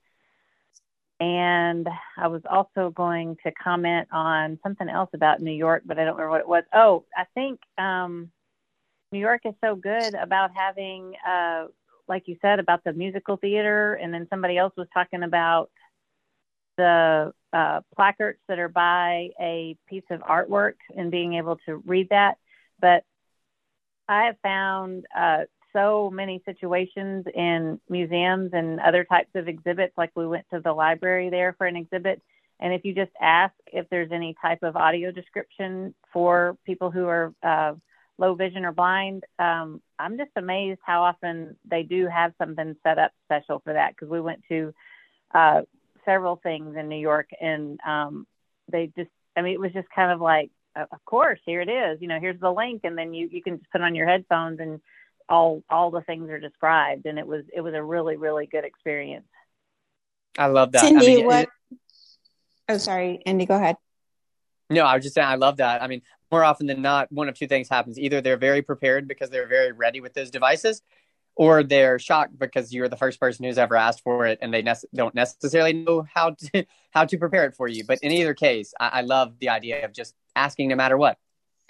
H: And I was also going to comment on something else about New York, but I don't remember what it was. Oh, I think New York is so good about having, like you said, about the musical theater. And then somebody else was talking about the placards that are by a piece of artwork and being able to read that. But I have found so many situations in museums and other types of exhibits, like we went to the library there for an exhibit. And if you just ask if there's any type of audio description for people who are low vision or blind, I'm just amazed how often they do have something set up special for that. Because we went to several things in New York, and they just, it was just kind of like, of course, here it is, here's the link. And then you can just put on your headphones and all the things are described. And it was a really, really good experience.
A: I love that.
F: Cindy, Oh, sorry, Andy, go ahead.
A: No, I was just saying, I love that. More often than not, one of two things happens. Either they're very prepared because they're very ready with those devices, or they're shocked because you're the first person who's ever asked for it and they don't necessarily know how to prepare it for you. But in either case, I love the idea of just asking no matter what.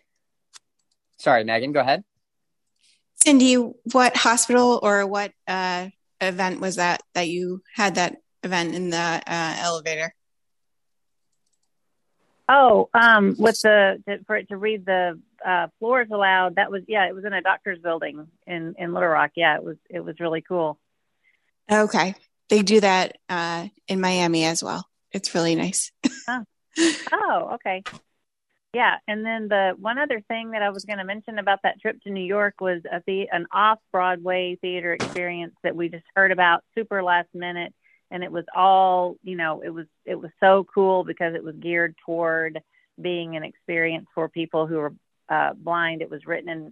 A: Sorry, Megan, go ahead.
F: Cindy, what hospital or what event was that you had that event in the elevator?
H: Oh, with for it to read the floors aloud, it was in a doctor's building in Little Rock. Yeah, it was really cool.
F: Okay. They do that in Miami as well. It's really nice.
H: Oh, okay. Yeah, and then the one other thing that I was going to mention about that trip to New York was an off-Broadway theater experience that we just heard about super last minute. And it was all, it was so cool because it was geared toward being an experience for people who are blind. It was written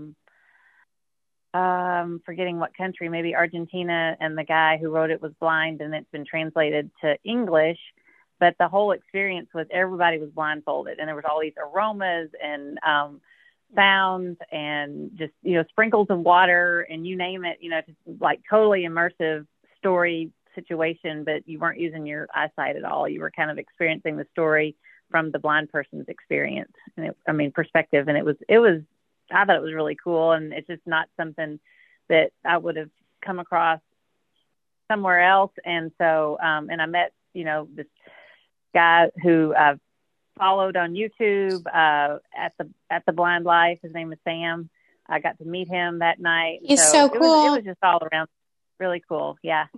H: in, forgetting what country, maybe Argentina, and the guy who wrote it was blind, and it's been translated to English. But the whole experience was everybody was blindfolded, and there was all these aromas and sounds and just, sprinkles of water and you name it, just like totally immersive story situation, but you weren't using your eyesight at all. You were kind of experiencing the story from the blind person's experience and perspective. And it was, I thought it was really cool. And it's just not something that I would have come across somewhere else. And so, and I met, this guy who I've followed on YouTube at the Blind Life. His name is Sam. I got to meet him that night.
F: He's so cool.
H: It was just all around really cool. Yeah.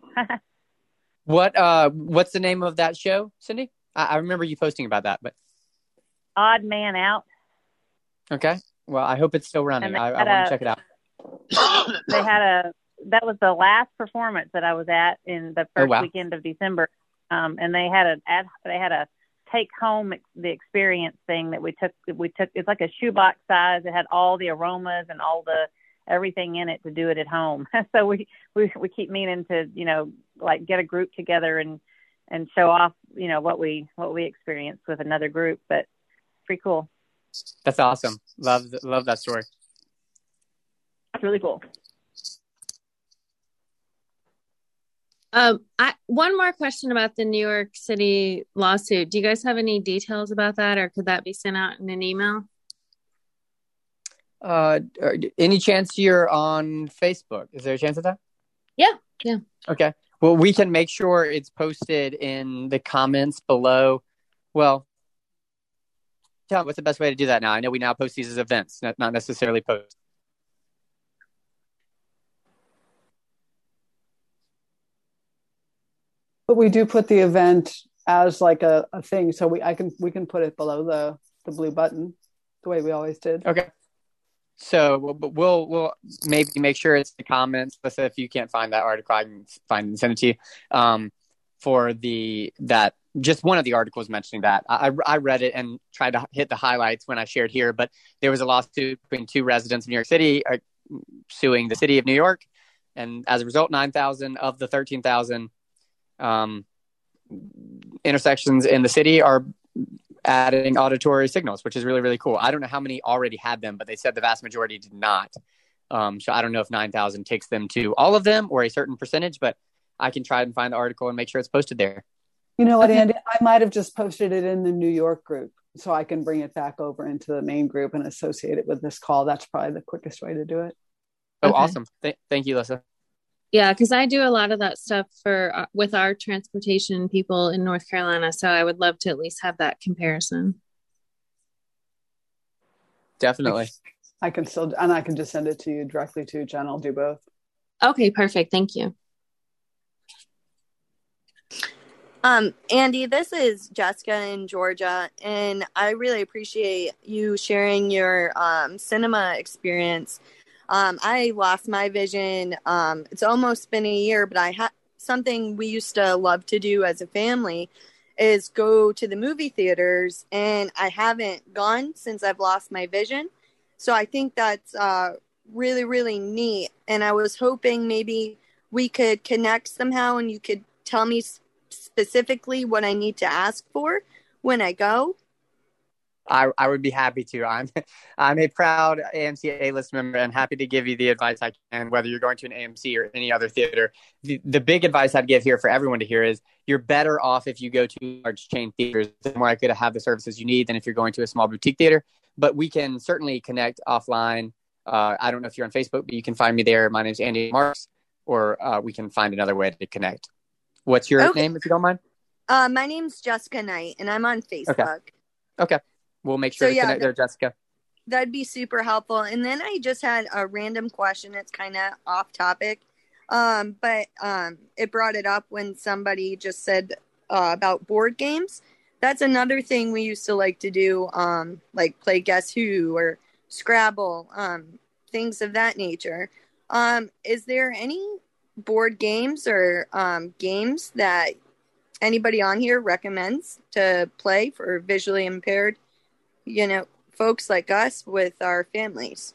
A: What's the name of that show, Cindy? I remember you posting about that, but
H: Odd Man Out.
A: Okay. Well, I hope it's still running. I want to check it out.
H: That was the last performance that I was at in the first weekend of December. And they had a take home the experience thing that we took. It's like a shoebox size. It had all the aromas and all the everything in it to do it at home. So we keep meaning to, like get a group together and show off, what we experienced with another group, but pretty cool.
A: That's awesome. Love that story.
B: That's really cool.
D: One more question about the New York City lawsuit. Do you guys have any details about that, or could that be sent out in an email?
A: Any chance you're on Facebook? Is there a chance of that?
D: Yeah.
A: Okay. Well, we can make sure it's posted in the comments below. Well, tell me, what's the best way to do that now? I know we now post these as events, not necessarily post.
C: But we do put the event as like a thing, so we can put it below the blue button, the way we always did.
A: Okay. So we'll maybe make sure it's the comments. Let's say if you can't find that article, I can find and send it to you. For that, just one of the articles mentioning that. I read it and tried to hit the highlights when I shared here, but there was a lawsuit between two residents of New York City suing the city of New York, and as a result, 9,000 of the 13,000 intersections in the city are adding auditory signals, which is really, really cool. I don't know how many already had them, but they said the vast majority did not. So I don't know if 9,000 takes them to all of them or a certain percentage, but I can try and find the article and make sure it's posted there.
C: You know what, Andy? I might have just posted it in the New York group, so I can bring it back over into the main group and associate it with this call. That's probably the quickest way to do it.
A: Oh, okay. Awesome. Thank you, Lissa.
D: Yeah, because I do a lot of that stuff with our transportation people in North Carolina, so I would love to at least have that comparison.
A: Definitely.
C: I can just send it to you directly to Jen. I'll do both.
D: Okay, perfect. Thank you.
I: Andy, this is Jessica in Georgia, and I really appreciate you sharing your cinema experience. I lost my vision. It's almost been a year, but something we used to love to do as a family is go to the movie theaters, and I haven't gone since I've lost my vision. So I think that's really, really neat. And I was hoping maybe we could connect somehow, and you could tell me specifically what I need to ask for when I go.
A: I would be happy to. I'm a proud AMC A-list member and happy to give you the advice I can, whether you're going to an AMC or any other theater. The big advice I'd give here for everyone to hear is you're better off if you go to large chain theaters. They're more likely to have the services you need than if you're going to a small boutique theater. But we can certainly connect offline. I don't know if you're on Facebook, but you can find me there. My name's Andy Marks, or we can find another way to connect. What's your name, if you don't mind?
I: My name's Jessica Knight, and I'm on Facebook.
A: Okay. We'll make sure to connect there, Jessica.
I: That'd be super helpful. And then I just had a random question. It's kind of off topic. But it brought it up when somebody just said about board games. That's another thing we used to like to do, like play Guess Who or Scrabble, things of that nature. Is there any board games or games that anybody on here recommends to play for visually impaired, folks like us with our families?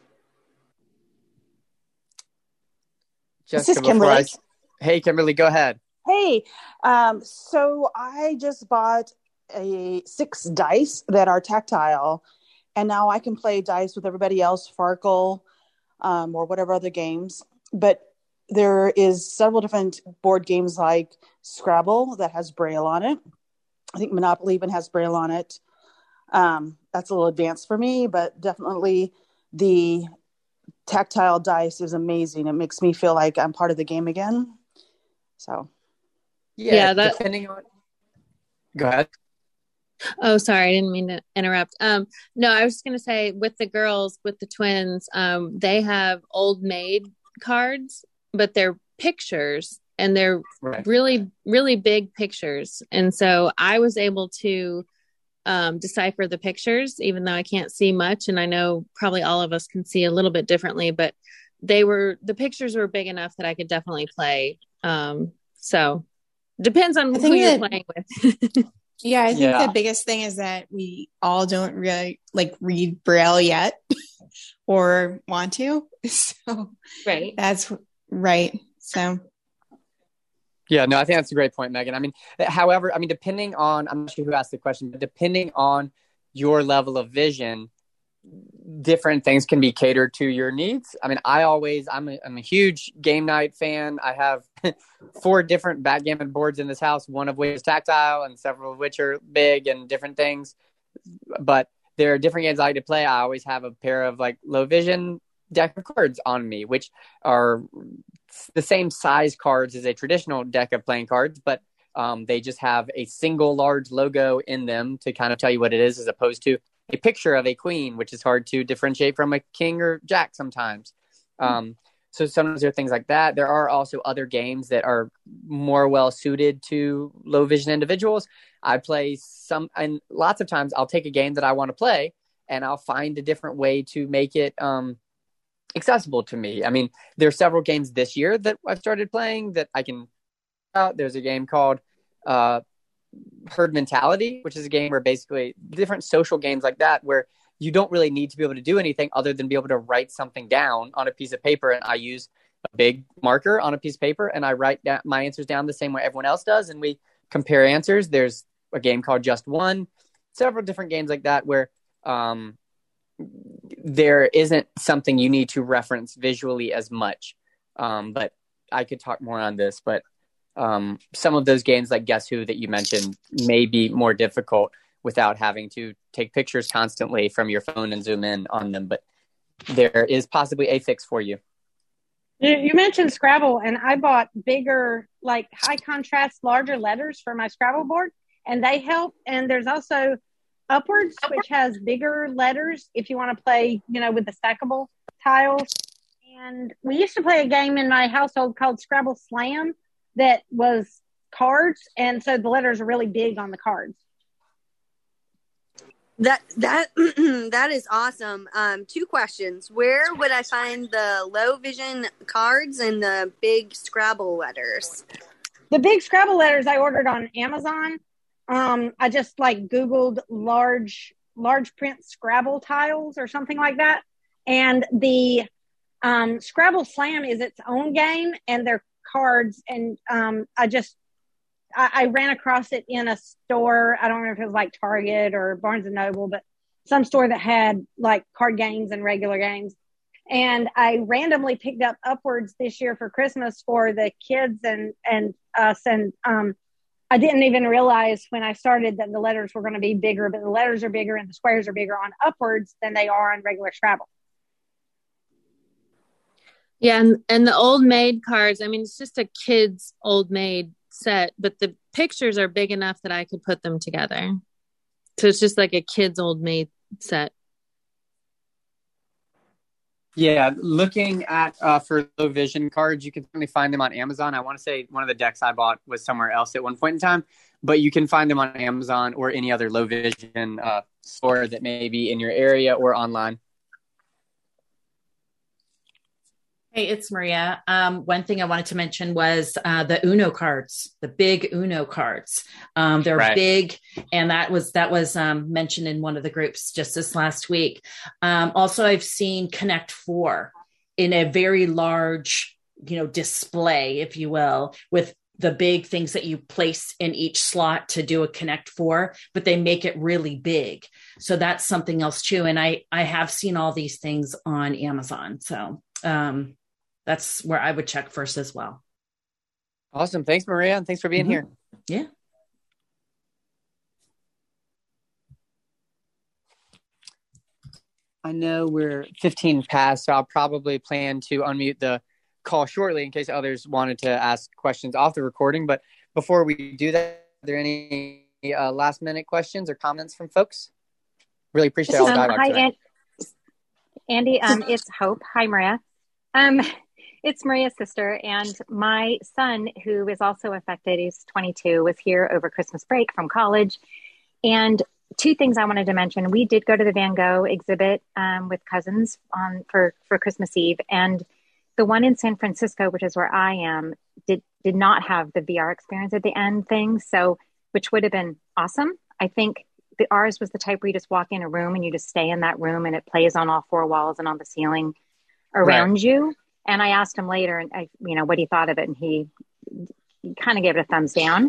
J: This is Kimberly.
A: Hey, Kimberly, go ahead.
J: Hey, so I just bought 6 dice that are tactile, and now I can play dice with everybody else, Farkle, or whatever other games. But there is several different board games like Scrabble that has Braille on it. I think Monopoly even has Braille on it. That's a little advanced for me, but definitely the tactile dice is amazing. It makes me feel like I'm part of the game again. So,
A: depending on. Go ahead.
D: Oh, sorry. I didn't mean to interrupt. No, I was just going to say with the girls, with the twins, they have old maid cards, but they're pictures and they're really, really big pictures. And so I was able to decipher the pictures, even though I can't see much. And I know probably all of us can see a little bit differently, but the pictures were big enough that I could definitely play. So depends on who you're playing with.
F: Yeah, I think the biggest thing is that we all don't really read Braille yet or want to. So that's right. So
A: yeah, no, I think that's a great point, Megan. I mean, however, depending on, I'm not sure who asked the question, but depending on your level of vision, different things can be catered to your needs. I mean, I'm a huge game night fan. I have 4 different backgammon boards in this house, one of which is tactile and several of which are big and different things. But there are different games I like to play. I always have a pair of low vision deck of cards on me, which are the same size cards as a traditional deck of playing cards, but they just have a single large logo in them to kind of tell you what it is, as opposed to a picture of a queen, which is hard to differentiate from a king or jack sometimes. So sometimes there are things like that. There are also other games that are more well suited to low vision individuals. I play some, and lots of times I'll take a game that I want to play and I'll find a different way to make it accessible to me. I mean, there are several games this year that I've started playing that I can out. There's a game called Herd Mentality, which is a game where basically different social games like that, where you don't really need to be able to do anything other than be able to write something down on a piece of paper. And I use a big marker on a piece of paper and I write down my answers down the same way everyone else does. And we compare answers. There's a game called Just One, several different games like that, where there isn't something you need to reference visually as much. But I could talk more on this, but some of those games like Guess Who that you mentioned may be more difficult without having to take pictures constantly from your phone and zoom in on them. But there is possibly a fix for you.
K: You mentioned Scrabble, and I bought bigger, high contrast, larger letters for my Scrabble board, and they help. And there's also Upwards, which has bigger letters if you want to play, with the stackable tiles. And we used to play a game in my household called Scrabble Slam that was cards, and so the letters are really big on the cards.
I: That is awesome. 2 questions. Where would I find the low vision cards and the big Scrabble letters?
K: The big Scrabble letters I ordered on Amazon. I just Googled large print Scrabble tiles or something like that. And the Scrabble Slam is its own game, and they're cards. And I ran across it in a store. I don't remember if it was Target or Barnes and Noble, but some store that had card games and regular games. And I randomly picked up Upwards this year for Christmas for the kids and us. And I didn't even realize when I started that the letters were going to be bigger, but the letters are bigger and the squares are bigger on Upwards than they are on regular Scrabble.
D: Yeah, and the Old Maid cards, it's just a kid's Old Maid set, but the pictures are big enough that I could put them together. So it's just like a kid's Old Maid set.
A: Yeah, looking at for low vision cards, you can certainly find them on Amazon. I want to say one of the decks I bought was somewhere else at one point in time, but you can find them on Amazon or any other low vision store that may be in your area or online.
L: Hey, it's Maria. One thing I wanted to mention was the Uno cards, the big Uno cards. They're big, and that was mentioned in one of the groups just this last week. Also, I've seen Connect 4 in a very large, display, if you will, with the big things that you place in each slot to do a Connect 4, but they make it really big. So that's something else too. And I have seen all these things on Amazon. So that's where I would check first as well.
A: Awesome. Thanks, Maria. And thanks for being here.
L: Yeah.
A: I know we're 15 past, so I'll probably plan to unmute the call shortly in case others wanted to ask questions off the recording. But before we do that, are there any last minute questions or comments from folks? Really appreciate all the dialogue today.
M: Andy, it's Hope. Hi, Maria. It's Maria's sister, and my son, who is also affected, he's 22, was here over Christmas break from college. And two things I wanted to mention. We did go to the Van Gogh exhibit with cousins for Christmas Eve. And the one in San Francisco, which is where I am, did not have the VR experience at the end thing, which would have been awesome. I think ours was the type where you just walk in a room and you just stay in that room and it plays on all four walls and on the ceiling around you. And I asked him later, and what he thought of it, and he kind of gave it a thumbs down.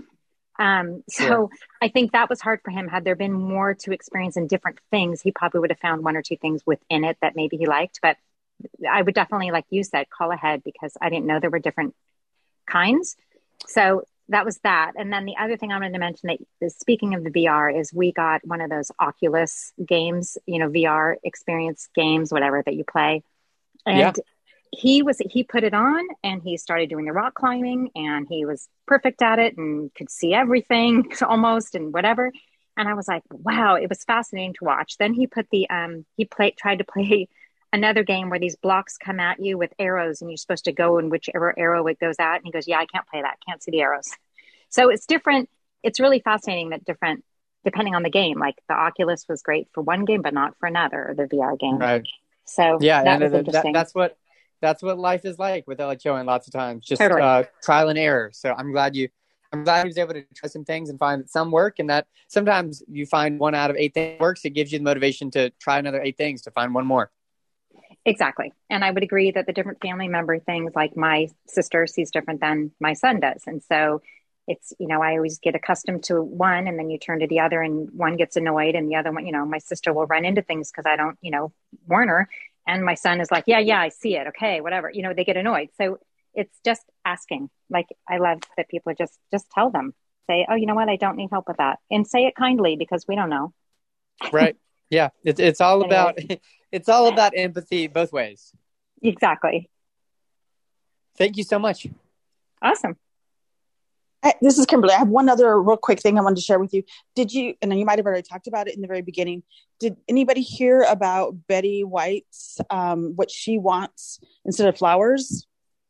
M: So I think that was hard for him. Had there been more to experience in different things, he probably would have found one or two things within it that maybe he liked. But I would definitely, like you said, call ahead, because I didn't know there were different kinds. So that was that. And then the other thing I wanted to mention, that speaking of the VR, is we got one of those Oculus games, VR experience games, whatever that you play. And he put it on and he started doing the rock climbing, and he was perfect at it and could see everything almost and whatever. And I was like, wow, it was fascinating to watch. Then he put tried to play another game where these blocks come at you with arrows, and you're supposed to go in whichever arrow it goes at. And he goes, yeah, I can't play that. Can't see the arrows. So it's different. It's really fascinating that different, depending on the game, like the Oculus was great for one game, but not for another, or the VR game.
A: Right.
M: So that was interesting.
A: That's what life is like with LHO, and lots of times just trial and error. So I'm glad he was able to try some things and find that some work, and that sometimes you find 1 out of 8 things works. It gives you the motivation to try another 8 things to find one more.
M: Exactly. And I would agree that the different family member things, like my sister sees different than my son does. And so it's, I always get accustomed to one, and then you turn to the other, and one gets annoyed, and the other one, my sister will run into things because I don't, warn her. And my son is like, yeah, I see it. Okay, whatever. They get annoyed. So it's just asking. Like, I love that people just tell them, say, oh, you know what? I don't need help with that. And say it kindly, because we don't know.
A: Right. Yeah. It's all about, it's all about empathy both ways.
M: Exactly.
A: Thank you so much.
M: Awesome.
J: This is Kimberly. I have one other real quick thing I wanted to share with you. Did you, and you might have already talked about it in the very beginning, did anybody hear about Betty White's, what she wants instead of flowers?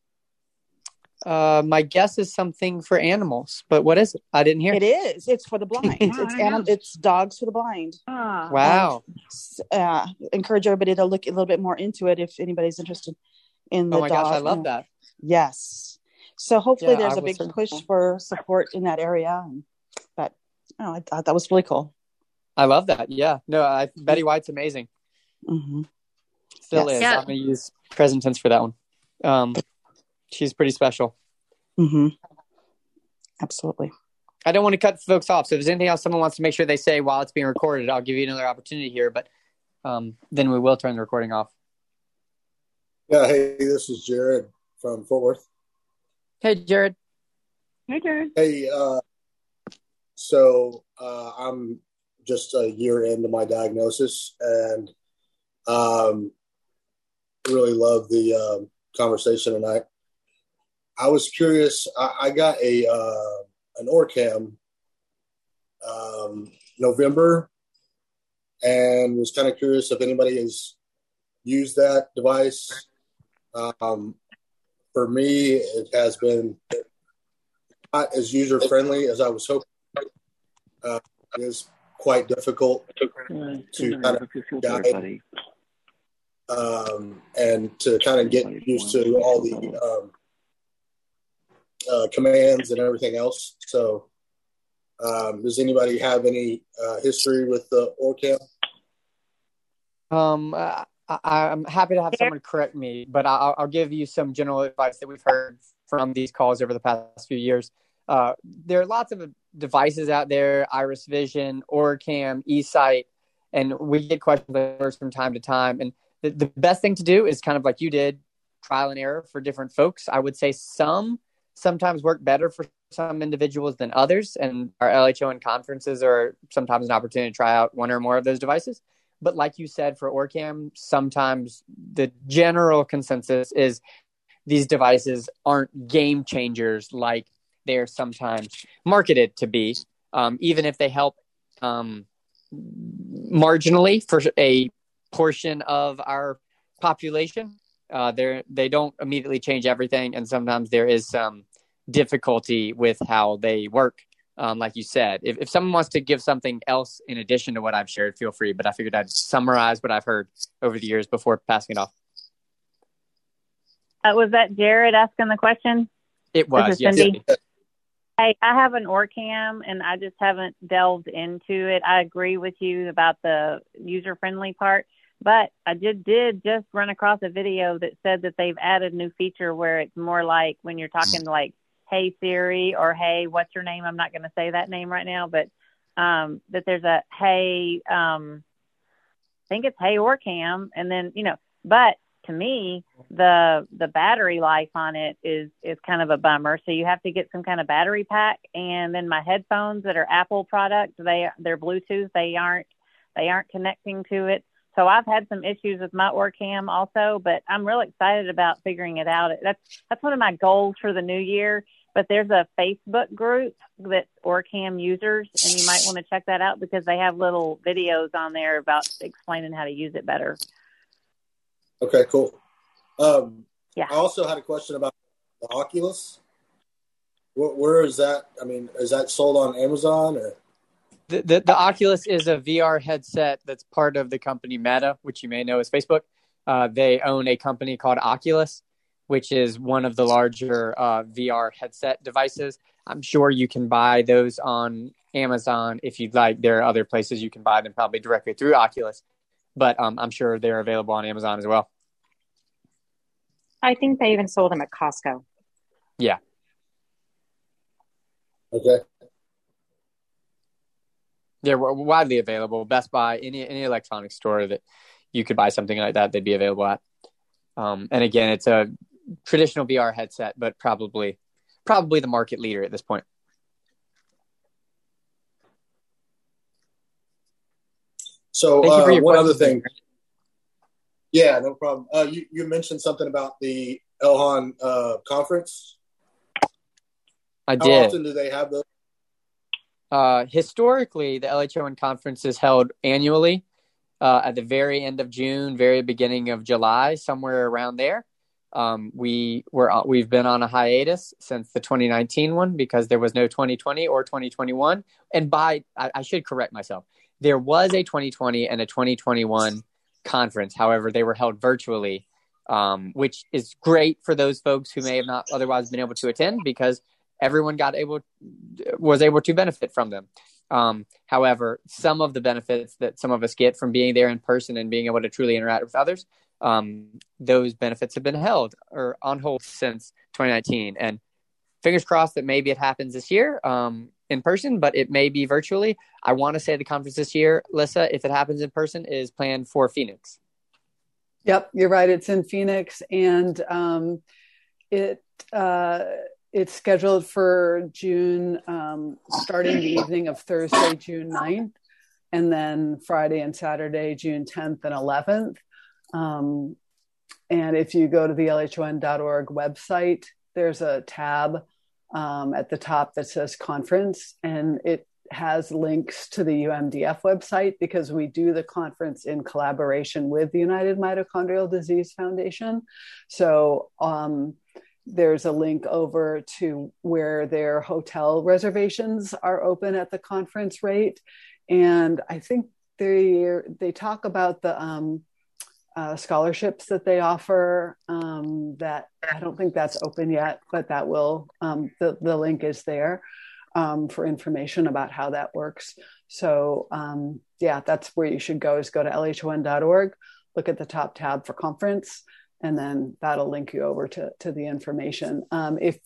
A: My guess is something for animals, but what is it? I didn't hear.
J: It is. It's for the blind. It's dogs for the blind.
A: Wow.
J: Encourage everybody to look a little bit more into it if anybody's interested in the dog.
A: Gosh, I love that.
J: Yes. So hopefully there's a big push for support in that area. But I thought that was really cool.
A: I love that. Yeah. No, Betty White's amazing.
J: Mm-hmm.
A: Still is. I'm going to use present tense for that one. She's pretty special.
J: Mm-hmm. Absolutely.
A: I don't want to cut folks off. So if there's anything else someone wants to make sure they say while it's being recorded, I'll give you another opportunity here. But then we will turn the recording off.
N: Yeah. Hey, this is Jared from Fort Worth.
A: Hey, Jared.
B: Hey, Jared.
N: Hey, so I'm just a year into my diagnosis, and really love the conversation tonight. I was curious. I got an Orcam November, and was kind of curious if anybody has used that device. For me, it has been not as user-friendly as I was hoping. It is quite difficult to kind of guide and to kind of get used to all the commands and everything else. So does anybody have any history with the Orcam?
A: I'm happy to have someone correct me, but I'll give you some general advice that we've heard from these calls over the past few years. There are lots of devices out there, Iris Vision, Orcam, eSight, and we get questions from time to time. And the best thing to do is kind of like you did, trial and error for different folks. I would say sometimes work better for some individuals than others, and our LHON conferences are sometimes an opportunity to try out one or more of those devices. But like you said, for Orcam, sometimes the general consensus is these devices aren't game changers like they're sometimes marketed to be. even if they help marginally for a portion of our population, they don't immediately change everything. And sometimes there is some difficulty with how they work. Like you said, if someone wants to give something else in addition to what I've shared, feel free. But I figured I'd summarize what I've heard over the years before passing it off.
H: Was that Jared asking the question?
A: It was, yes.
H: Cindy? Hey, I have an OrCam, and I just haven't delved into it. I agree with you about the user-friendly part, but I did just run across a video that said that they've added a new feature where it's more like when you're talking like, hey, Siri, or hey, what's your name? I'm not going to say that name right now, but that there's a hey, I think it's hey OrCam, and then, but to me, the battery life on it is kind of a bummer. So you have to get some kind of battery pack. And then my headphones that are Apple products, they're Bluetooth. They aren't connecting to it. So I've had some issues with my OrCam also, but I'm real excited about figuring it out. That's one of my goals for the new year. But there's a Facebook group that's OrCam users, and you might want to check that out because they have little videos on there about explaining how to use it better.
N: Okay, cool.
H: Yeah.
N: I also had a question about the Oculus. Where is that? I mean, is that sold on Amazon or?
A: The Oculus is a VR headset that's part of the company Meta, which you may know as Facebook. They own a company called Oculus, which is one of the larger VR headset devices. I'm sure you can buy those on Amazon if you'd like. There are other places you can buy them probably directly through Oculus, but I'm sure they're available on Amazon as well.
M: I think they even sold them at Costco.
A: Yeah.
N: Okay.
A: They're widely available. Best Buy, any electronics store that you could buy something like that, they'd be available at. And again, it's a traditional VR headset, but probably the market leader at this point.
N: So one other thing. Yeah, no problem. You mentioned something about the Elhan conference.
A: I did.
N: How often do they have those?
A: Historically, the LHON conference is held annually at the very end of June, very beginning of July, somewhere around there. We've been on a hiatus since the 2019 one because there was no 2020 or 2021. And I should correct myself. There was a 2020 and a 2021 conference. However, they were held virtually, which is great for those folks who may have not otherwise been able to attend because everyone was able to benefit from them. However, some of the benefits that some of us get from being there in person and being able to truly interact with others, those benefits have been held or on hold since 2019. And fingers crossed that maybe it happens this year in person, but it may be virtually. I want to say the conference this year, Lissa, if it happens in person, is planned for Phoenix.
C: Yep, you're right. It's in Phoenix, and it's scheduled for June, starting the evening of Thursday, June 9th, and then Friday and Saturday, June 10th and 11th. And if you go to the LHON.org website, there's a tab at the top that says conference, and it has links to the UMDF website because we do the conference in collaboration with the United Mitochondrial Disease Foundation. So there's a link over to where their hotel reservations are open at the conference rate. And I think they talk about the scholarships that they offer that I don't think that's open yet, but that will, the link is there for information about how that works. So that's where you should go, is go to LHON.org, look at the top tab for conference, and then that'll link you over to the information. If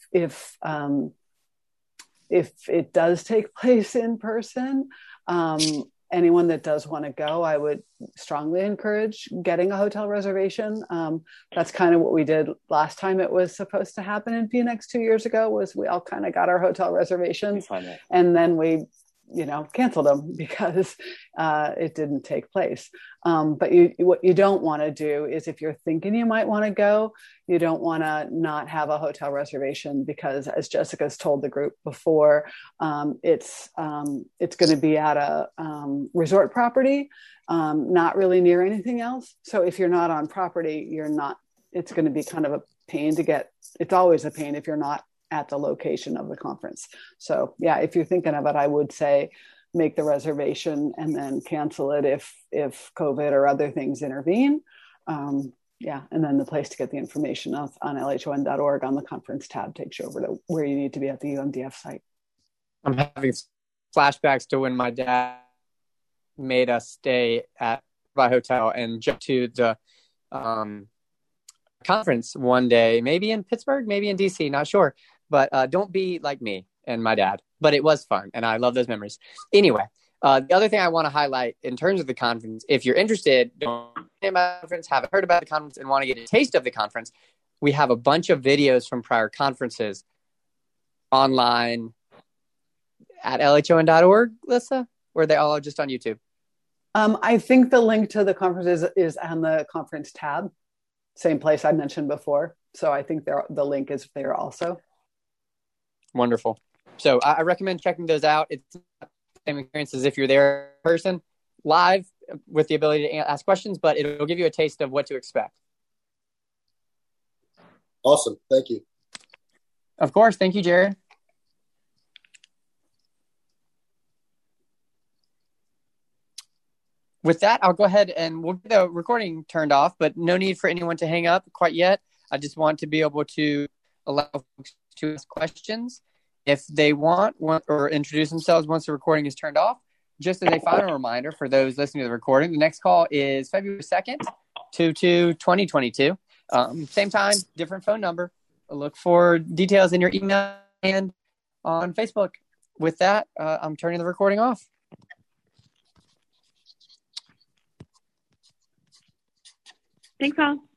C: it does take place in person, anyone that does want to go, I would strongly encourage getting a hotel reservation. That's kind of what we did last time it was supposed to happen in Phoenix 2 years ago, was we all kind of got our hotel reservations, and then we canceled them because it didn't take place. But what you don't want to do is, if you're thinking you might want to go, you don't want to not have a hotel reservation, because as Jessica's told the group before, it's going to be at a resort property, not really near anything else. So if you're not on property, it's going to be kind of a pain to get. It's always a pain if you're not at the location of the conference. So yeah, if you're thinking of it, I would say make the reservation and then cancel it if COVID or other things intervene. And then the place to get the information on lhon.org on the conference tab takes you over to where you need to be at the UMDF site.
A: I'm having flashbacks to when my dad made us stay at my hotel and jump to the conference one day, maybe in Pittsburgh, maybe in DC, not sure. But don't be like me and my dad. But it was fun, and I love those memories. Anyway, the other thing I want to highlight in terms of the conference, if you're interested, don't know about the conference, haven't heard about the conference, and want to get a taste of the conference, we have a bunch of videos from prior conferences online at lhon.org, Lissa, or are they all just on YouTube?
C: I think the link to the conference is on the conference tab, same place I mentioned before. So I think the link is there also.
A: Wonderful. So I recommend checking those out. It's the same experience as if you're there in person, live, with the ability to ask questions, but it'll give you a taste of what to expect.
N: Awesome. Thank you.
A: Of course. Thank you, Jared. With that, I'll go ahead and we'll get the recording turned off, but no need for anyone to hang up quite yet. I just want to be able to allow folks to ask questions if they want or introduce themselves once the recording is turned off. Just as a final reminder for those listening to the recording, the next call is February 2nd, 2022. Same time, different phone number. I'll look for details in your email and on Facebook. With that, I'm turning the recording off.
B: Thanks, all.